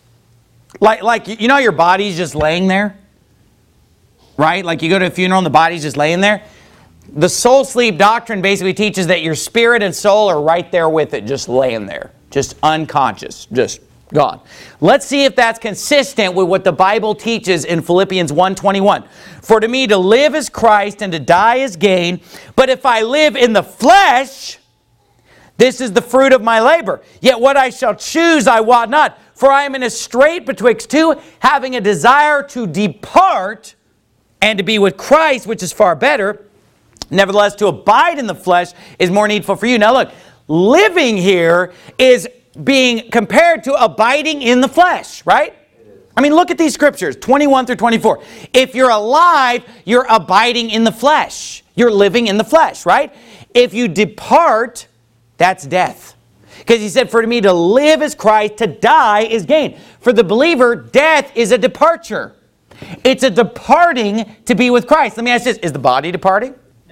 like you know, your body's just laying there? Right? Like you go to a funeral and the body's just laying there. The soul sleep doctrine basically teaches that your spirit and soul are right there with it, just laying there. Just unconscious. Just gone. Let's see if that's consistent with what the Bible teaches in Philippians 1:21. For to me to live is Christ and to die is gain. But if I live in the flesh, this is the fruit of my labor. Yet what I shall choose I wot not. For I am in a strait betwixt two, having a desire to depart and to be with Christ, which is far better. Nevertheless, to abide in the flesh is more needful for you. Now look, living here is being compared to abiding in the flesh, right? I mean, look at these scriptures, 21 through 24. If you're alive, you're abiding in the flesh. You're living in the flesh, right? If you depart, that's death. Because he said, for to me to live is Christ, to die is gain. For the believer, death is a departure. It's a departing to be with Christ. Let me ask this, is the body departing?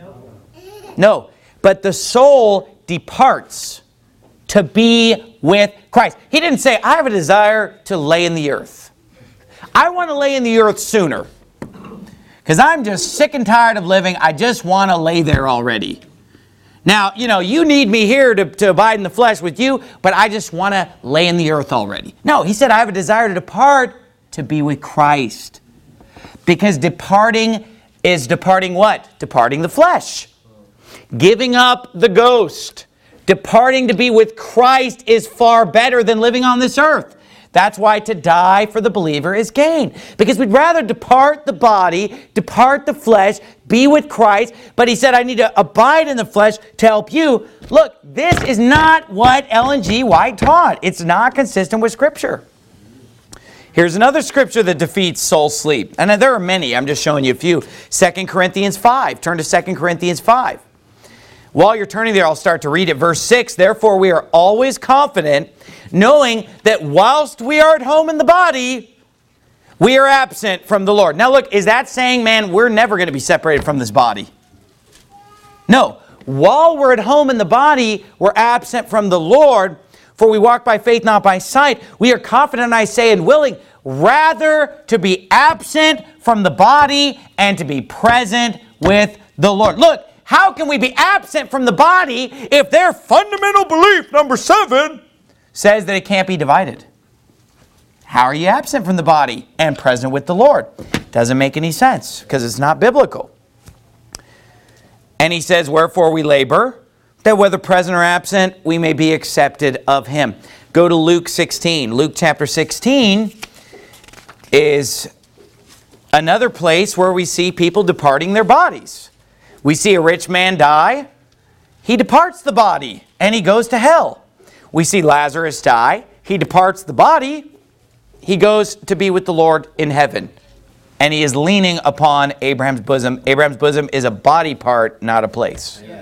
No. But the soul departs to be with Christ. He didn't say, I have a desire to lay in the earth. I want to lay in the earth sooner. Because I'm just sick and tired of living. I just want to lay there already. Now, you know, you need me here to abide in the flesh with you, but I just want to lay in the earth already. No, he said, I have a desire to depart to be with Christ. Because departing is departing what? Departing the flesh. Giving up the ghost. Departing to be with Christ is far better than living on this earth. That's why to die for the believer is gain. Because we'd rather depart the body, depart the flesh, be with Christ. But he said, I need to abide in the flesh to help you. Look, this is not what Ellen G. White taught. It's not consistent with Scripture. Here's another scripture that defeats soul sleep. And there are many. I'm just showing you a few. 2 Corinthians 5. Turn to 2 Corinthians 5. While you're turning there, I'll start to read it. Verse 6, therefore we are always confident, knowing that whilst we are at home in the body, we are absent from the Lord. Now look, is that saying, man, we're never going to be separated from this body? No. While we're at home in the body, we're absent from the Lord. For we walk by faith, not by sight. We are confident, I say, and willing, rather to be absent from the body and to be present with the Lord. Look, how can we be absent from the body if their fundamental belief, number 7, says that it can't be divided? How are you absent from the body and present with the Lord? Doesn't make any sense because it's not biblical. And he says, wherefore we labor, that whether present or absent, we may be accepted of him. Go to Luke 16. Luke chapter 16 is another place where we see people departing their bodies. We see a rich man die. He departs the body and he goes to hell. We see Lazarus die. He departs the body. He goes to be with the Lord in heaven. And he is leaning upon Abraham's bosom. Abraham's bosom is a body part, not a place. Yes.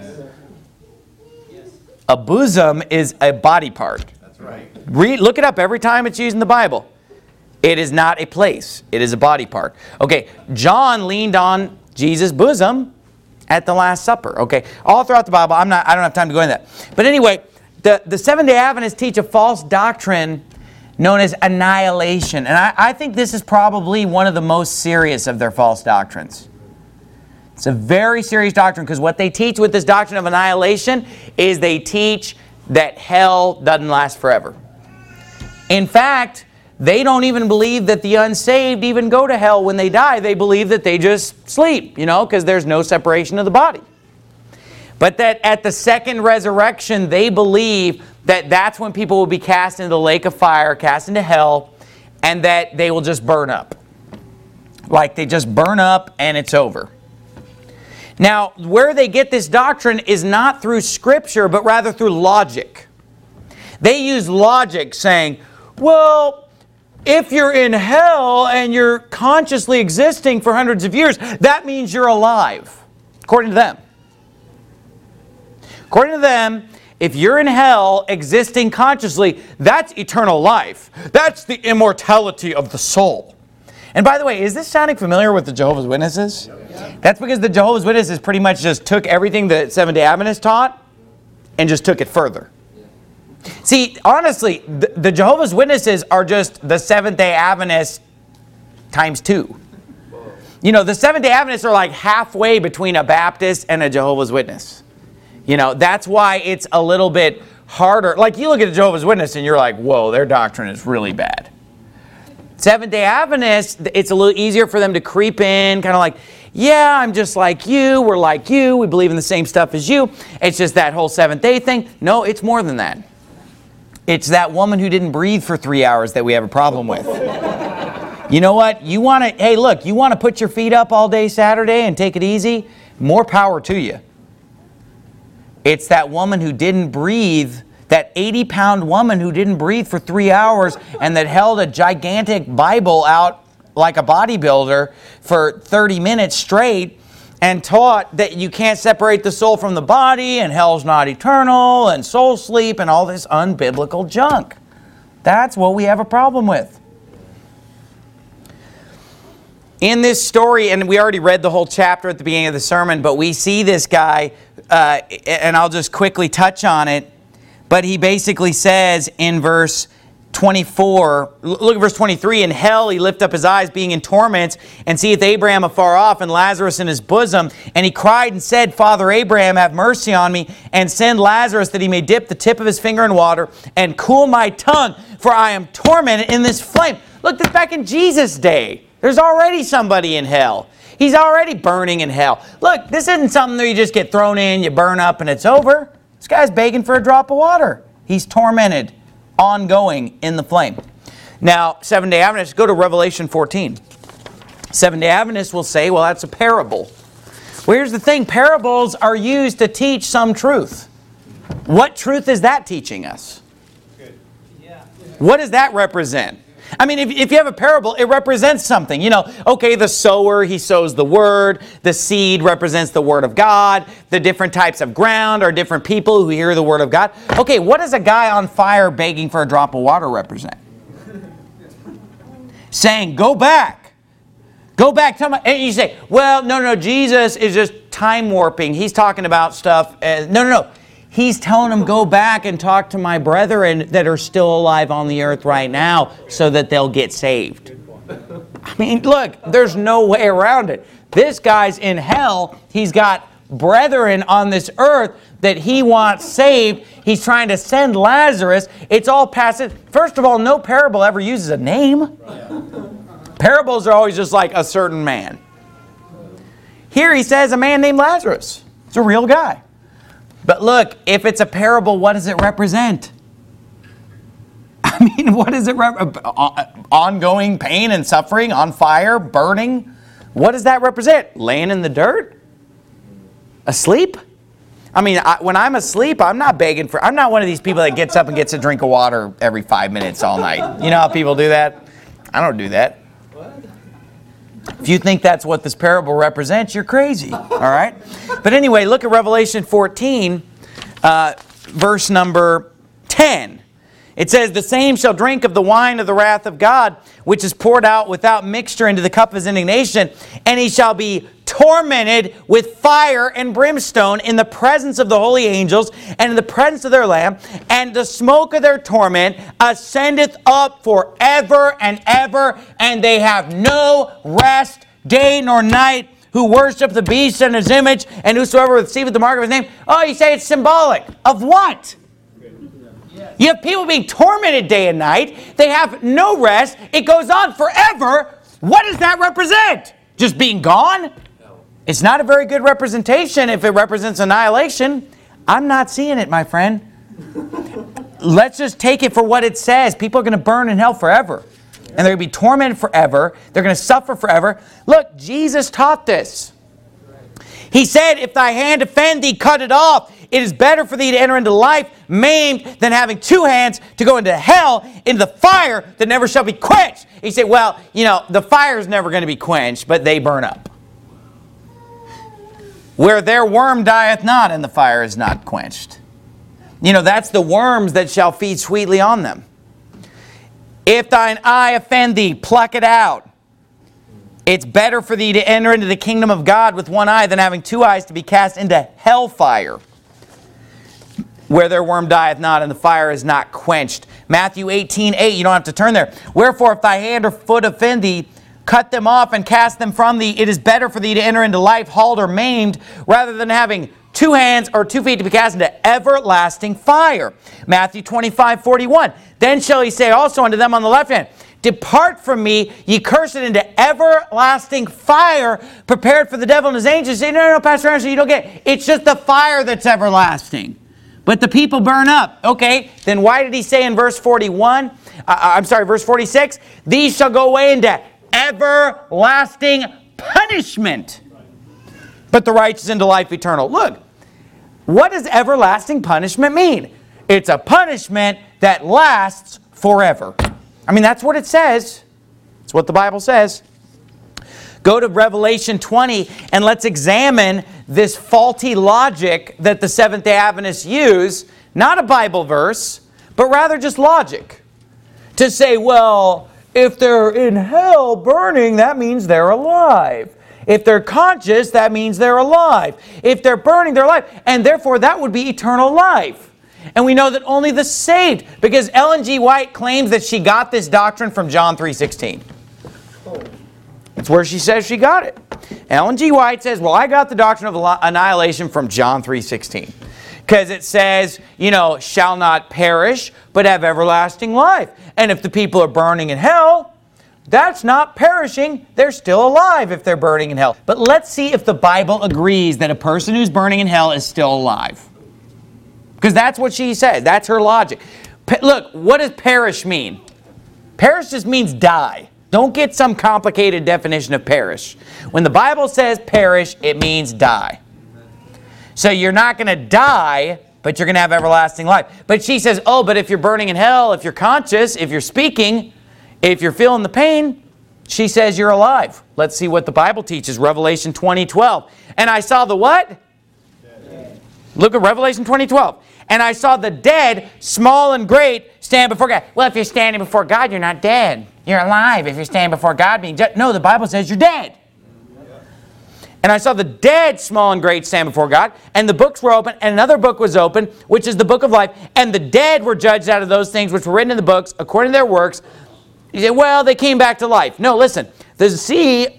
A bosom is a body part. That's right. Look it up every time it's used in the Bible. It is not a place. It is a body part. Okay, John leaned on Jesus' bosom at the Last Supper. Okay, all throughout the Bible, I don't have time to go into that. But anyway, the Seventh-day Adventists teach a false doctrine known as annihilation. And I think this is probably one of the most serious of their false doctrines. It's a very serious doctrine because what they teach with this doctrine of annihilation is they teach that hell doesn't last forever. In fact, they don't even believe that the unsaved even go to hell when they die. They believe that they just sleep, because there's no separation of the body. But that at the second resurrection, they believe that that's when people will be cast into the lake of fire, cast into hell, and that they will just burn up. Like they just burn up and it's over. Now, where they get this doctrine is not through Scripture, but rather through logic. They use logic saying, well, if you're in hell and you're consciously existing for hundreds of years, that means you're alive, according to them. According to them, if you're in hell existing consciously, that's eternal life. That's the immortality of the soul. And by the way, is this sounding familiar with the Jehovah's Witnesses? Yeah. That's because the Jehovah's Witnesses pretty much just took everything that Seventh-day Adventists taught and just took it further. Yeah. See, honestly, the Jehovah's Witnesses are just the Seventh-day Adventists times 2. The Seventh-day Adventists are like halfway between a Baptist and a Jehovah's Witness. That's why it's a little bit harder. Like you look at a Jehovah's Witness and you're like, whoa, their doctrine is really bad. Seventh-day Adventists, it's a little easier for them to creep in, kind of like, yeah, I'm just like you, we're like you, we believe in the same stuff as you. It's just that whole seventh-day thing. No, it's more than that. It's that woman who didn't breathe for 3 hours that we have a problem with. You know what? You want to put your feet up all day Saturday and take it easy? More power to you. It's that woman who didn't breathe, that 80-pound woman who didn't breathe for 3 hours and that held a gigantic Bible out like a bodybuilder for 30 minutes straight and taught that you can't separate the soul from the body and hell's not eternal and soul sleep and all this unbiblical junk. That's what we have a problem with. In this story, and we already read the whole chapter at the beginning of the sermon, but we see this guy, and I'll just quickly touch on it, but he basically says in verse 24, look at verse 23, in hell he lift up his eyes, being in torments, and seeth Abraham afar off, and Lazarus in his bosom. And he cried and said, Father Abraham, have mercy on me, and send Lazarus that he may dip the tip of his finger in water, and cool my tongue, for I am tormented in this flame. Look, this back in Jesus' day. There's already somebody in hell. He's already burning in hell. Look, this isn't something that you just get thrown in, you burn up, and it's over. This guy's begging for a drop of water. He's tormented, ongoing in the flame. Now, Seventh-day Adventists, go to Revelation 14. Seventh-day Adventists will say, well, that's a parable. Well, here's the thing. Parables are used to teach some truth. What truth is that teaching us? What does that represent? I mean, if you have a parable, it represents something. Okay, the sower, he sows the word. The seed represents the word of God. The different types of ground are different people who hear the word of God. Okay, what does a guy on fire begging for a drop of water represent? Saying, go back. Go back. And you say, well, no, Jesus is just time warping. He's talking about stuff. No. He's telling them, go back and talk to my brethren that are still alive on the earth right now so that they'll get saved. I mean, look, there's no way around it. This guy's in hell. He's got brethren on this earth that he wants saved. He's trying to send Lazarus. It's all passive. First of all, no parable ever uses a name. Parables are always just like a certain man. Here he says a man named Lazarus. It's a real guy. But look, if it's a parable, what does it represent? I mean, what does it represent? Ongoing pain and suffering, on fire, burning? What does that represent? Laying in the dirt? Asleep? I mean, when I'm asleep, I'm not begging for... I'm not one of these people that gets up and gets a drink of water every 5 minutes all night. You know how people do that? I don't do that. If you think that's what this parable represents, you're crazy, all right? But anyway, look at Revelation 14, verse number 10. It says, the same shall drink of the wine of the wrath of God, which is poured out without mixture into the cup of his indignation, and he shall be tormented with fire and brimstone in the presence of the holy angels and in the presence of their Lamb, and the smoke of their torment ascendeth up forever and ever, and they have no rest day nor night, who worship the beast and his image, and whosoever receiveth the mark of his name. Oh, you say it's symbolic. Of what? You have people being tormented day and night. They have no rest. It goes on forever. What does that represent? Just being gone? It's not a very good representation if it represents annihilation. I'm not seeing it, my friend. Let's just take it for what it says. People are going to burn in hell forever. And they're going to be tormented forever. They're going to suffer forever. Look, Jesus taught this. He said, if thy hand offend thee, cut it off. It is better for thee to enter into life maimed than having two hands to go into hell, into the fire that never shall be quenched. He said, well, the fire is never going to be quenched, but they burn up. Where their worm dieth not, and the fire is not quenched. That's the worms that shall feed sweetly on them. If thine eye offend thee, pluck it out. It's better for thee to enter into the kingdom of God with one eye than having two eyes to be cast into hellfire, where their worm dieth not and the fire is not quenched. Matthew 18:8, you don't have to turn there. Wherefore, if thy hand or foot offend thee, cut them off and cast them from thee. It is better for thee to enter into life halt or maimed, rather than having 2 hands or 2 feet to be cast into everlasting fire. Matthew 25:41. Then shall he say also unto them on the left hand, depart from me, ye cursed, into everlasting fire, prepared for the devil and his angels. Say, no, Pastor Anderson, you don't get it. It's just the fire that's everlasting. But the people burn up. Okay, then why did he say in verse 46, these shall go away into everlasting punishment, but the righteous into life eternal. Look, what does everlasting punishment mean? It's a punishment that lasts forever. I mean, that's what it says. It's what the Bible says. Go to Revelation 20 and let's examine this faulty logic that the Seventh-day Adventists use. Not a Bible verse, but rather just logic. To say, well, if they're in hell burning, that means they're alive. If they're conscious, that means they're alive. If they're burning, they're alive. And therefore, that would be eternal life. And we know that only the saved, because Ellen G. White claims that she got this doctrine from John 3:16. That's where she says she got it. Ellen G. White says, well, I got the doctrine of annihilation from John 3:16. Because it says, shall not perish, but have everlasting life. And if the people are burning in hell, that's not perishing. They're still alive if they're burning in hell. But let's see if the Bible agrees that a person who's burning in hell is still alive. Because that's what she said. That's her logic. Look, what does perish mean? Perish just means die. Don't get some complicated definition of perish. When the Bible says perish, it means die. So you're not going to die, but you're going to have everlasting life. But she says, oh, but if you're burning in hell, if you're conscious, if you're speaking, if you're feeling the pain, she says you're alive. Let's see what the Bible teaches. Revelation 20:12. And I saw the what? Dead. Look at Revelation 20:12. And I saw the dead, small and great, stand before God. Well, if you're standing before God, you're not dead. You're alive if you're standing before God being judged. No, the Bible says you're dead. And I saw the dead, small and great, stand before God. And the books were open, and another book was open, which is the book of life. And the dead were judged out of those things which were written in the books, according to their works. You say, well, they came back to life. No, listen. The sea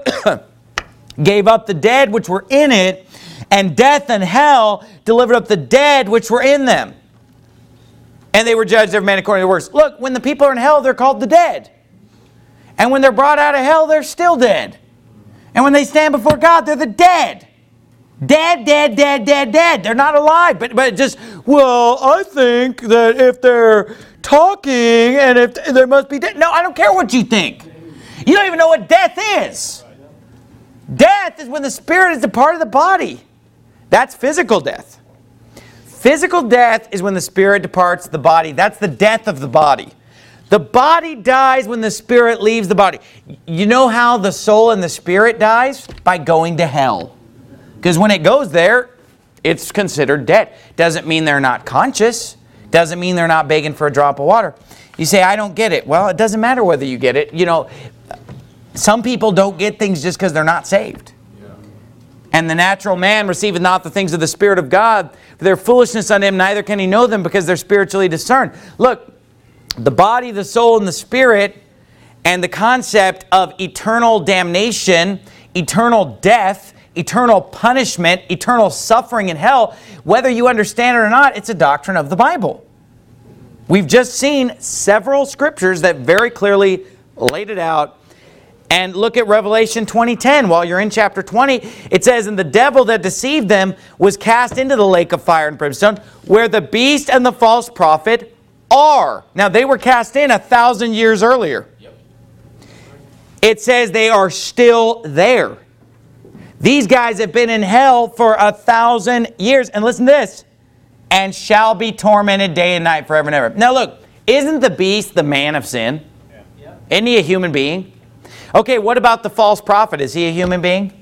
gave up the dead which were in it, and death and hell delivered up the dead which were in them. And they were judged every man according to their works. Look, when the people are in hell, they're called the dead. And when they're brought out of hell, they're still dead. And when they stand before God, they're the dead. Dead, dead, dead, dead, dead. They're not alive. But just, well, I think that if they're talking and if there must be death. No, I don't care what you think. You don't even know what death is. Death is when the spirit is departed the body. That's physical death. Physical death is when the spirit departs the body. That's the death of the body. The body dies when the spirit leaves the body. You know how the soul and the spirit dies? By going to hell. Because when it goes there, it's considered dead. Doesn't mean they're not conscious. Doesn't mean they're not begging for a drop of water. You say, I don't get it. Well, it doesn't matter whether you get it. Some people don't get things just because they're not saved. And the natural man receiveth not the things of the Spirit of God, for their foolishness unto him, neither can he know them, because they're spiritually discerned. Look, the body, the soul, and the spirit, and the concept of eternal damnation, eternal death, eternal punishment, eternal suffering in hell, whether you understand it or not, it's a doctrine of the Bible. We've just seen several scriptures that very clearly laid it out. And look at Revelation 20:10. While you're in chapter 20, it says, "And the devil that deceived them was cast into the lake of fire and brimstone, where the beast and the false prophet are." Now, they were cast in 1,000 years earlier. It says they are still there. These guys have been in hell for 1,000 years. And listen to this. "And shall be tormented day and night forever and ever." Now look, isn't the beast the man of sin? Yeah. Isn't he a human being? Okay, what about the false prophet? Is he a human being?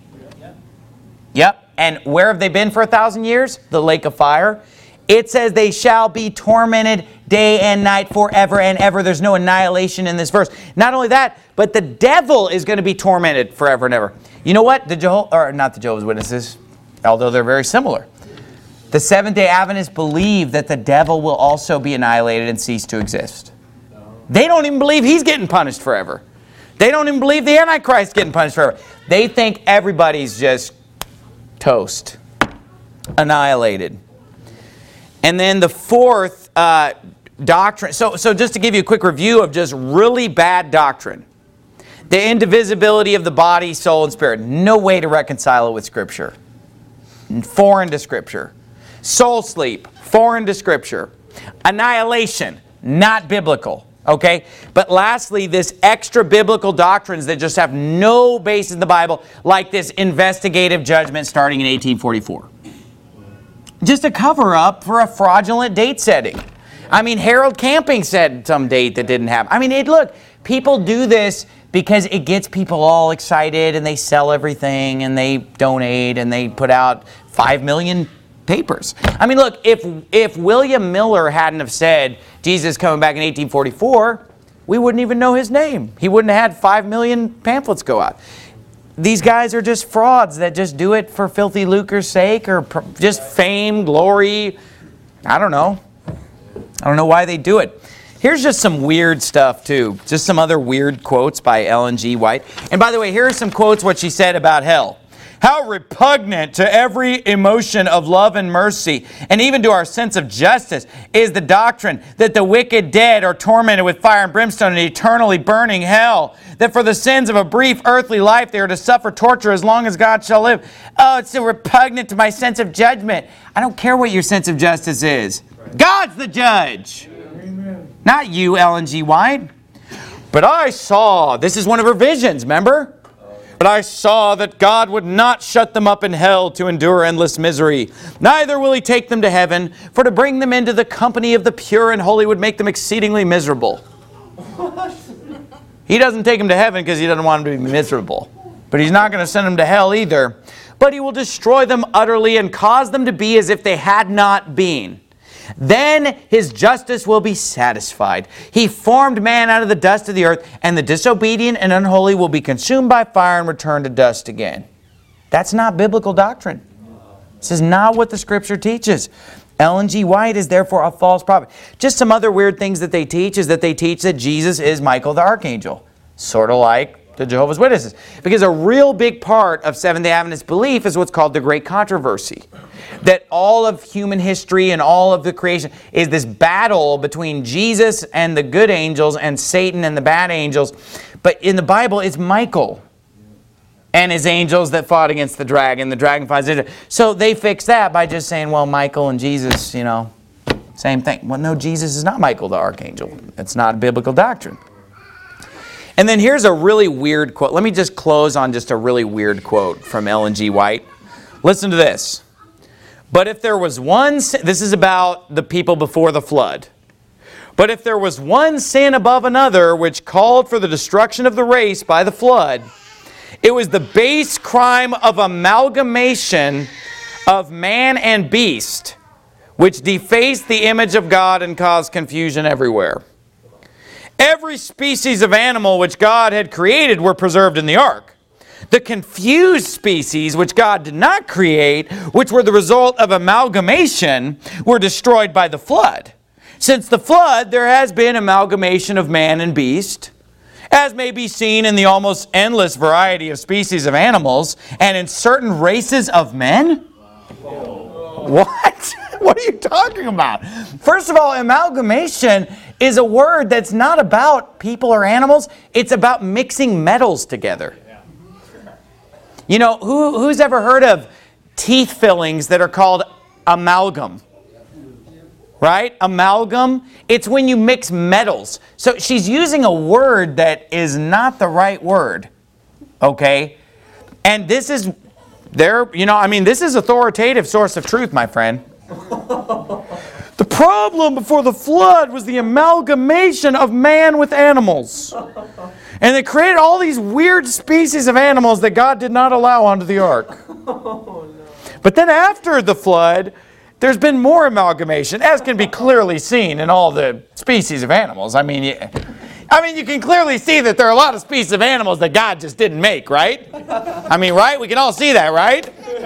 Yep. And where have they been for 1,000 years? The lake of fire. It says they shall be tormented day and night forever and ever. There's no annihilation in this verse. Not only that, but the devil is going to be tormented forever and ever. You know what? Not the Jehovah's Witnesses, although they're very similar. The Seventh-day Adventists believe that the devil will also be annihilated and cease to exist. They don't even believe he's getting punished forever. They don't even believe the Antichrist is getting punished forever. They think everybody's just toast, annihilated. And then the fourth doctrine, so just to give you a quick review of just really bad doctrine. The indivisibility of the body, soul, and spirit. No way to reconcile it with Scripture. Foreign to Scripture. Soul sleep, foreign to Scripture. Annihilation, not biblical. Okay? But lastly, this extra biblical doctrines that just have no basis in the Bible, like this investigative judgment starting in 1844. Just a cover-up for a fraudulent date setting. I mean, Harold Camping said some date that didn't happen. I mean, look, people do this because it gets people all excited, and they sell everything, and they donate, and they put out 5 million papers. I mean, look, if William Miller hadn't have said Jesus is coming back in 1844, we wouldn't even know his name. He wouldn't have had 5 million pamphlets go out. These guys are just frauds that just do it for filthy lucre's sake, or just fame, glory. I don't know. I don't know why they do it. Here's just some weird stuff, too. Just some other weird quotes by Ellen G. White. And by the way, here are some quotes what she said about hell. "How repugnant to every emotion of love and mercy, and even to our sense of justice, is the doctrine that the wicked dead are tormented with fire and brimstone in eternally burning hell, that for the sins of a brief earthly life they are to suffer torture as long as God shall live. Oh, it's so repugnant to my sense of judgment." I don't care what your sense of justice is. God's the judge. Amen. Not you, Ellen G. White. "But I saw," this is one of her visions, remember? "But I saw that God would not shut them up in hell to endure endless misery. Neither will he take them to heaven, for to bring them into the company of the pure and holy would make them exceedingly miserable." He doesn't take them to heaven because he doesn't want them to be miserable. But he's not going to send them to hell either. "But he will destroy them utterly and cause them to be as if they had not been. Then his justice will be satisfied. He formed man out of the dust of the earth, and the disobedient and unholy will be consumed by fire and return to dust again." That's not biblical doctrine. This is not what the Scripture teaches. Ellen G. White is therefore a false prophet. Just some other weird things that they teach is that they teach that Jesus is Michael the Archangel. Sort of like the Jehovah's Witnesses. Because a real big part of Seventh-day Adventist belief is what's called the Great Controversy. That all of human history and all of the creation is this battle between Jesus and the good angels and Satan and the bad angels. But in the Bible, it's Michael and his angels that fought against the dragon. The dragon fights it. So they fix that by just saying, well, Michael and Jesus, same thing. Well, no, Jesus is not Michael the Archangel. It's not a biblical doctrine. And then here's a really weird quote. Let me just close on just a really weird quote from Ellen G. White. Listen to this. "But if there was one sin," this is about the people before the flood. "But if there was one sin above another which called for the destruction of the race by the flood, it was the base crime of amalgamation of man and beast, which defaced the image of God and caused confusion everywhere. Every species of animal which God had created were preserved in the ark. The confused species, which God did not create, which were the result of amalgamation, were destroyed by the flood. Since the flood, there has been amalgamation of man and beast, as may be seen in the almost endless variety of species of animals and in certain races of men. What? What are you talking about? First of all, amalgamation is a word that's not about people or animals. It's about mixing metals together. You know, who's ever heard of teeth fillings that are called amalgam? Right? Amalgam. It's when you mix metals. So she's using a word that is not the right word. Okay? And this is this is authoritative source of truth, my friend. The problem before the flood was the amalgamation of man with animals. And they created all these weird species of animals that God did not allow onto the ark. But then after the flood, there's been more amalgamation, as can be clearly seen in all the species of animals. I mean, you can clearly see that there are a lot of species of animals that God just didn't make, right? I mean, right? We can all see that, right?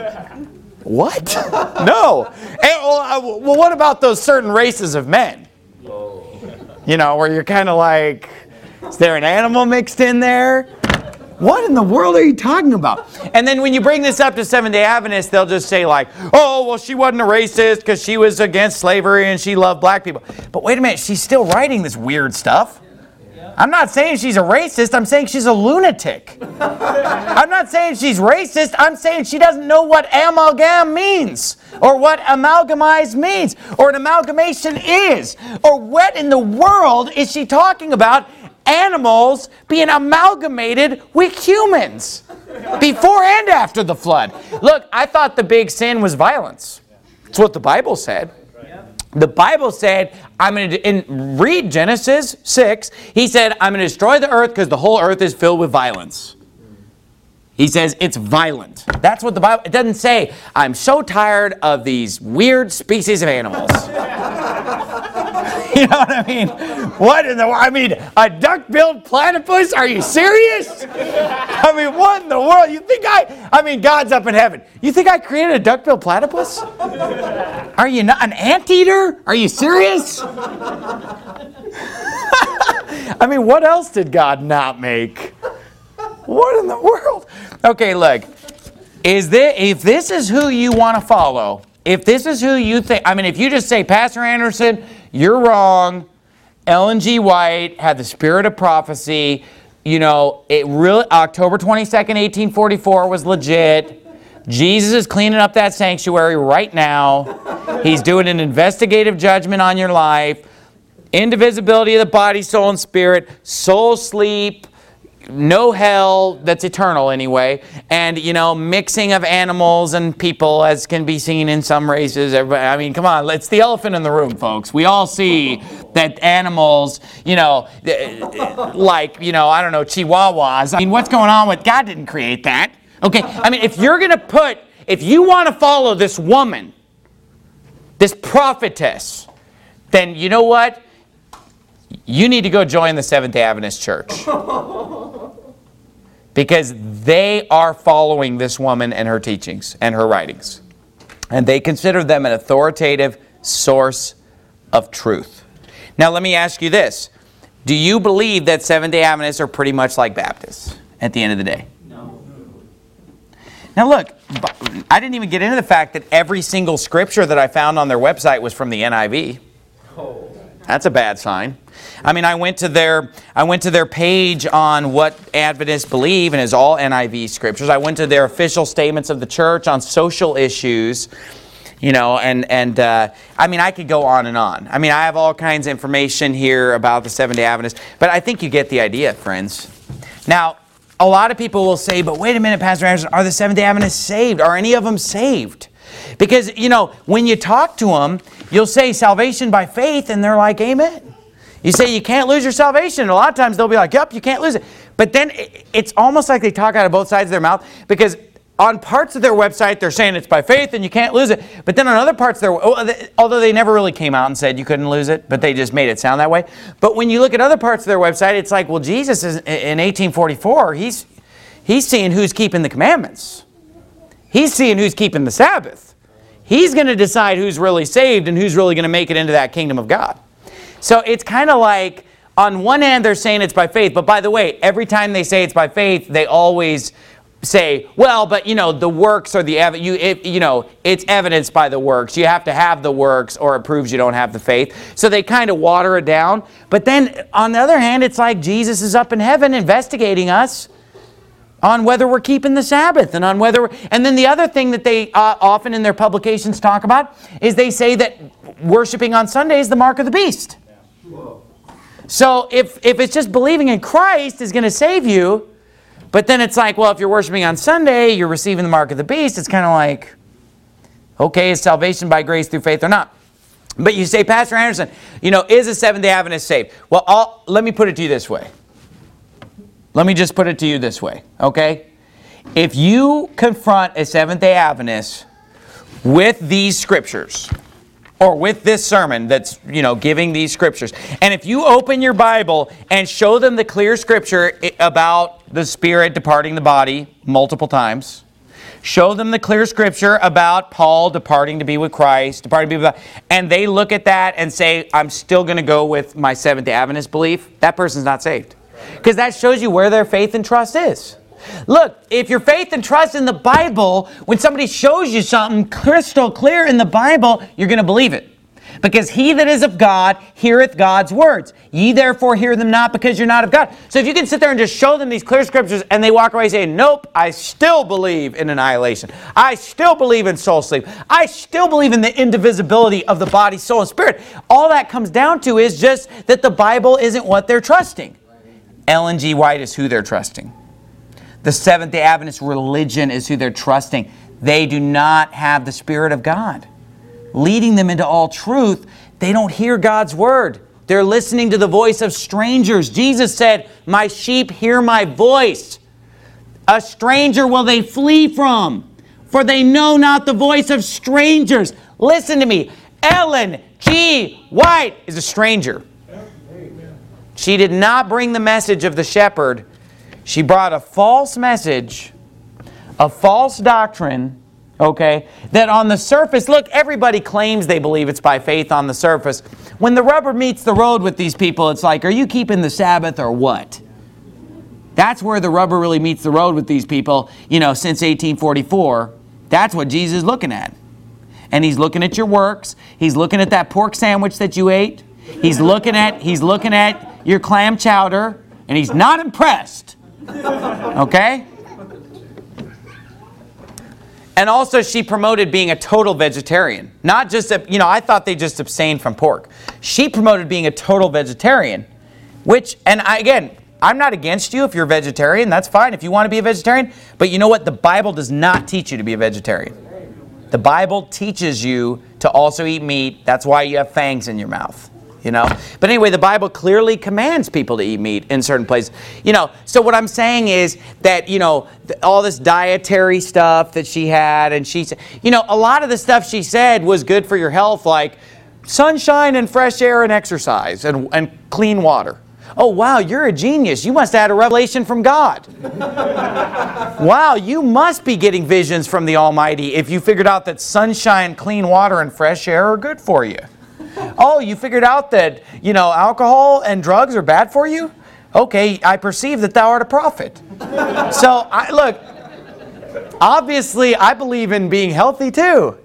What? No. Well, what about those certain races of men? You know, where you're kind of like, is there an animal mixed in there? What in the world are you talking about? And then when you bring this up to Seventh-day Adventists, they'll just say like, oh, well, she wasn't a racist because she was against slavery and she loved black people. But wait a minute, she's still writing this weird stuff. I'm not saying she's a racist. I'm saying she's a lunatic. I'm not saying she's racist. I'm saying she doesn't know what amalgam means, or what amalgamize means, or an amalgamation is, or what in the world is she talking about animals being amalgamated with humans before and after the flood. Look, I thought the big sin was violence. That's what the Bible said. The Bible said, read Genesis 6, he said, I'm going to destroy the earth because the whole earth is filled with violence. He says it's violent. That's what the Bible, it doesn't say, I'm so tired of these weird species of animals. You know what I mean? What in the world? I mean, a duck-billed platypus? Are you serious? I mean, what in the world? You think God's up in heaven. You think I created a duck-billed platypus? Are you not an anteater? Are you serious? I mean, what else did God not make? What in the world? Okay, look. If this is who you want to follow, if this is who you think, if you just say, Pastor Anderson, you're wrong. Ellen G. White had the spirit of prophecy. You know, it really, October 22nd, 1844 was legit. Jesus is cleaning up that sanctuary right now. He's doing an investigative judgment on your life. Indivisibility of the body, soul, and spirit. Soul sleep. No hell, that's eternal anyway, and mixing of animals and people, as can be seen in some races. Come on, it's the elephant in the room, folks. We all see that animals, chihuahuas. What's going on with God? Didn't create that. Okay, if you want to follow this woman, this prophetess, then you know what? You need to go join the Seventh-day Adventist Church. Because they are following this woman and her teachings and her writings. And they consider them an authoritative source of truth. Now let me ask you this. Do you believe that Seventh-day Adventists are pretty much like Baptists at the end of the day? No. Now look, I didn't even get into the fact that every single scripture that I found on their website was from the NIV. That's a bad sign. I went to their page on what Adventists believe, and it's all NIV scriptures. I went to their official statements of the church on social issues, I could go on and on. I have all kinds of information here about the Seventh-day Adventists, but I think you get the idea, friends. Now, a lot of people will say, but wait a minute, Pastor Anderson, are the Seventh-day Adventists saved? Are any of them saved? Because, when you talk to them, you'll say salvation by faith, and they're like, amen. You say you can't lose your salvation, and a lot of times they'll be like, yep, you can't lose it. But then it's almost like they talk out of both sides of their mouth, because on parts of their website, they're saying it's by faith and you can't lose it. But then on other parts, although they never really came out and said you couldn't lose it, but they just made it sound that way. But when you look at other parts of their website, it's like, well, Jesus is in 1844, He's seeing who's keeping the commandments. He's seeing who's keeping the Sabbath. He's going to decide who's really saved and who's really going to make it into that kingdom of God. So it's kind of like, on one hand, they're saying it's by faith. But by the way, every time they say it's by faith, they always say, well, but the works or it's evidenced by the works. You have to have the works or it proves you don't have the faith. So they kind of water it down. But then on the other hand, it's like Jesus is up in heaven investigating us on whether we're keeping the Sabbath and on whether and then the other thing that they often in their publications talk about is they say that worshiping on Sunday is the mark of the beast. So if it's just believing in Christ is going to save you, but then it's like, well, if you're worshiping on Sunday, you're receiving the mark of the beast. It's kind of like, okay, is salvation by grace through faith or not? But you say, Pastor Anderson, is a Seventh-day Adventist saved? Well, let me put it to you this way. Let me just put it to you this way, okay? If you confront a Seventh-day Adventist with these scriptures, or with this sermon that's, giving these scriptures. And if you open your Bible and show them the clear scripture about the spirit departing the body multiple times, show them the clear scripture about Paul departing to be with Christ, departing to be with God, and they look at that and say, I'm still going to go with my Seventh-day Adventist belief, that person's not saved. Because that shows you where their faith and trust is. Look, if your faith and trust in the Bible, when somebody shows you something crystal clear in the Bible, you're going to believe it. Because he that is of God heareth God's words. Ye therefore hear them not because you're not of God. So if you can sit there and just show them these clear scriptures and they walk away saying, nope, I still believe in annihilation. I still believe in soul sleep. I still believe in the indivisibility of the body, soul, and spirit. All that comes down to is just that the Bible isn't what they're trusting. Ellen G. White is who they're trusting. The Seventh-day Adventist religion is who they're trusting. They do not have the Spirit of God leading them into all truth. They don't hear God's word. They're listening to the voice of strangers. Jesus said, my sheep hear my voice. A stranger will they flee from, for they know not the voice of strangers. Listen to me. Ellen G. White is a stranger. She did not bring the message of the shepherd. She brought a false message, a false doctrine, okay, that on the surface, look, everybody claims they believe it's by faith on the surface. When the rubber meets the road with these people, it's like, are you keeping the Sabbath or what? That's where the rubber really meets the road with these people, since 1844. That's what Jesus is looking at. And he's looking at your works. He's looking at that pork sandwich that you ate. He's looking at your clam chowder, and he's not impressed. Okay? And also she promoted being a total vegetarian. Not just, I thought they just abstained from pork. She promoted being a total vegetarian, I'm not against you if you're a vegetarian. That's fine if you want to be a vegetarian. But you know what? The Bible does not teach you to be a vegetarian. The Bible teaches you to also eat meat. That's why you have fangs in your mouth. But anyway, the Bible clearly commands people to eat meat in certain places. So what I'm saying is that, all this dietary stuff that she had, and she said, a lot of the stuff she said was good for your health, like sunshine and fresh air and exercise and clean water. Oh, wow, you're a genius. You must have had a revelation from God. Wow, you must be getting visions from the Almighty if you figured out that sunshine, clean water, and fresh air are good for you. Oh, you figured out that, alcohol and drugs are bad for you? Okay, I perceive that thou art a prophet. So, look, obviously I believe in being healthy too.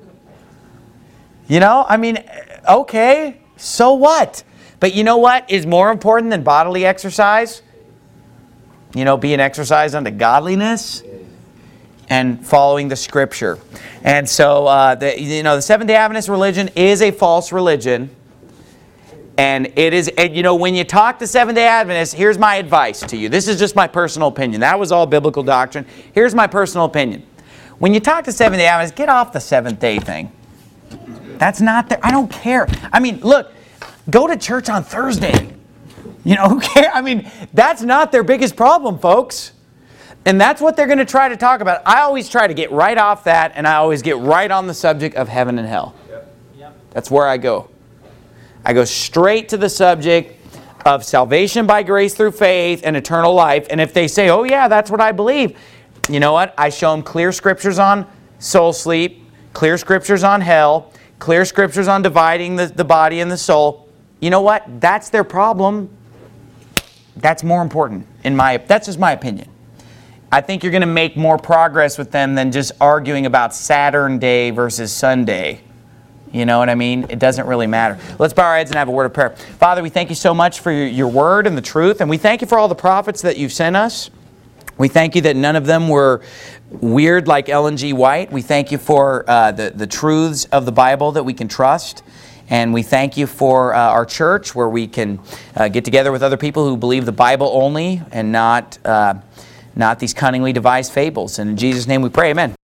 Okay, so what? But you know what is more important than bodily exercise? Being exercised unto godliness and following the Scripture. And so, the Seventh-day Adventist religion is a false religion. And it is, when you talk to Seventh-day Adventists, here's my advice to you. This is just my personal opinion. That was all biblical doctrine. Here's my personal opinion. When you talk to Seventh-day Adventists, get off the seventh-day thing. That's not there. I don't care. Look, go to church on Thursday. Who cares? That's not their biggest problem, folks. And that's what they're going to try to talk about. I always try to get right off that, and I always get right on the subject of heaven and hell. Yep. That's where I go. I go straight to the subject of salvation by grace through faith and eternal life. And if they say, oh yeah, that's what I believe, you know what? I show them clear scriptures on soul sleep, clear scriptures on hell, clear scriptures on dividing the body and the soul. You know what? That's their problem. That's more important. That's just my opinion. I think you're going to make more progress with them than just arguing about Saturn day versus Sunday. You know what I mean? It doesn't really matter. Let's bow our heads and have a word of prayer. Father, we thank you so much for your word and the truth, and we thank you for all the prophets that you've sent us. We thank you that none of them were weird like Ellen G. White. We thank you for the truths of the Bible that we can trust. And we thank you for our church where we can get together with other people who believe the Bible only and not these cunningly devised fables. And in Jesus' name we pray, amen.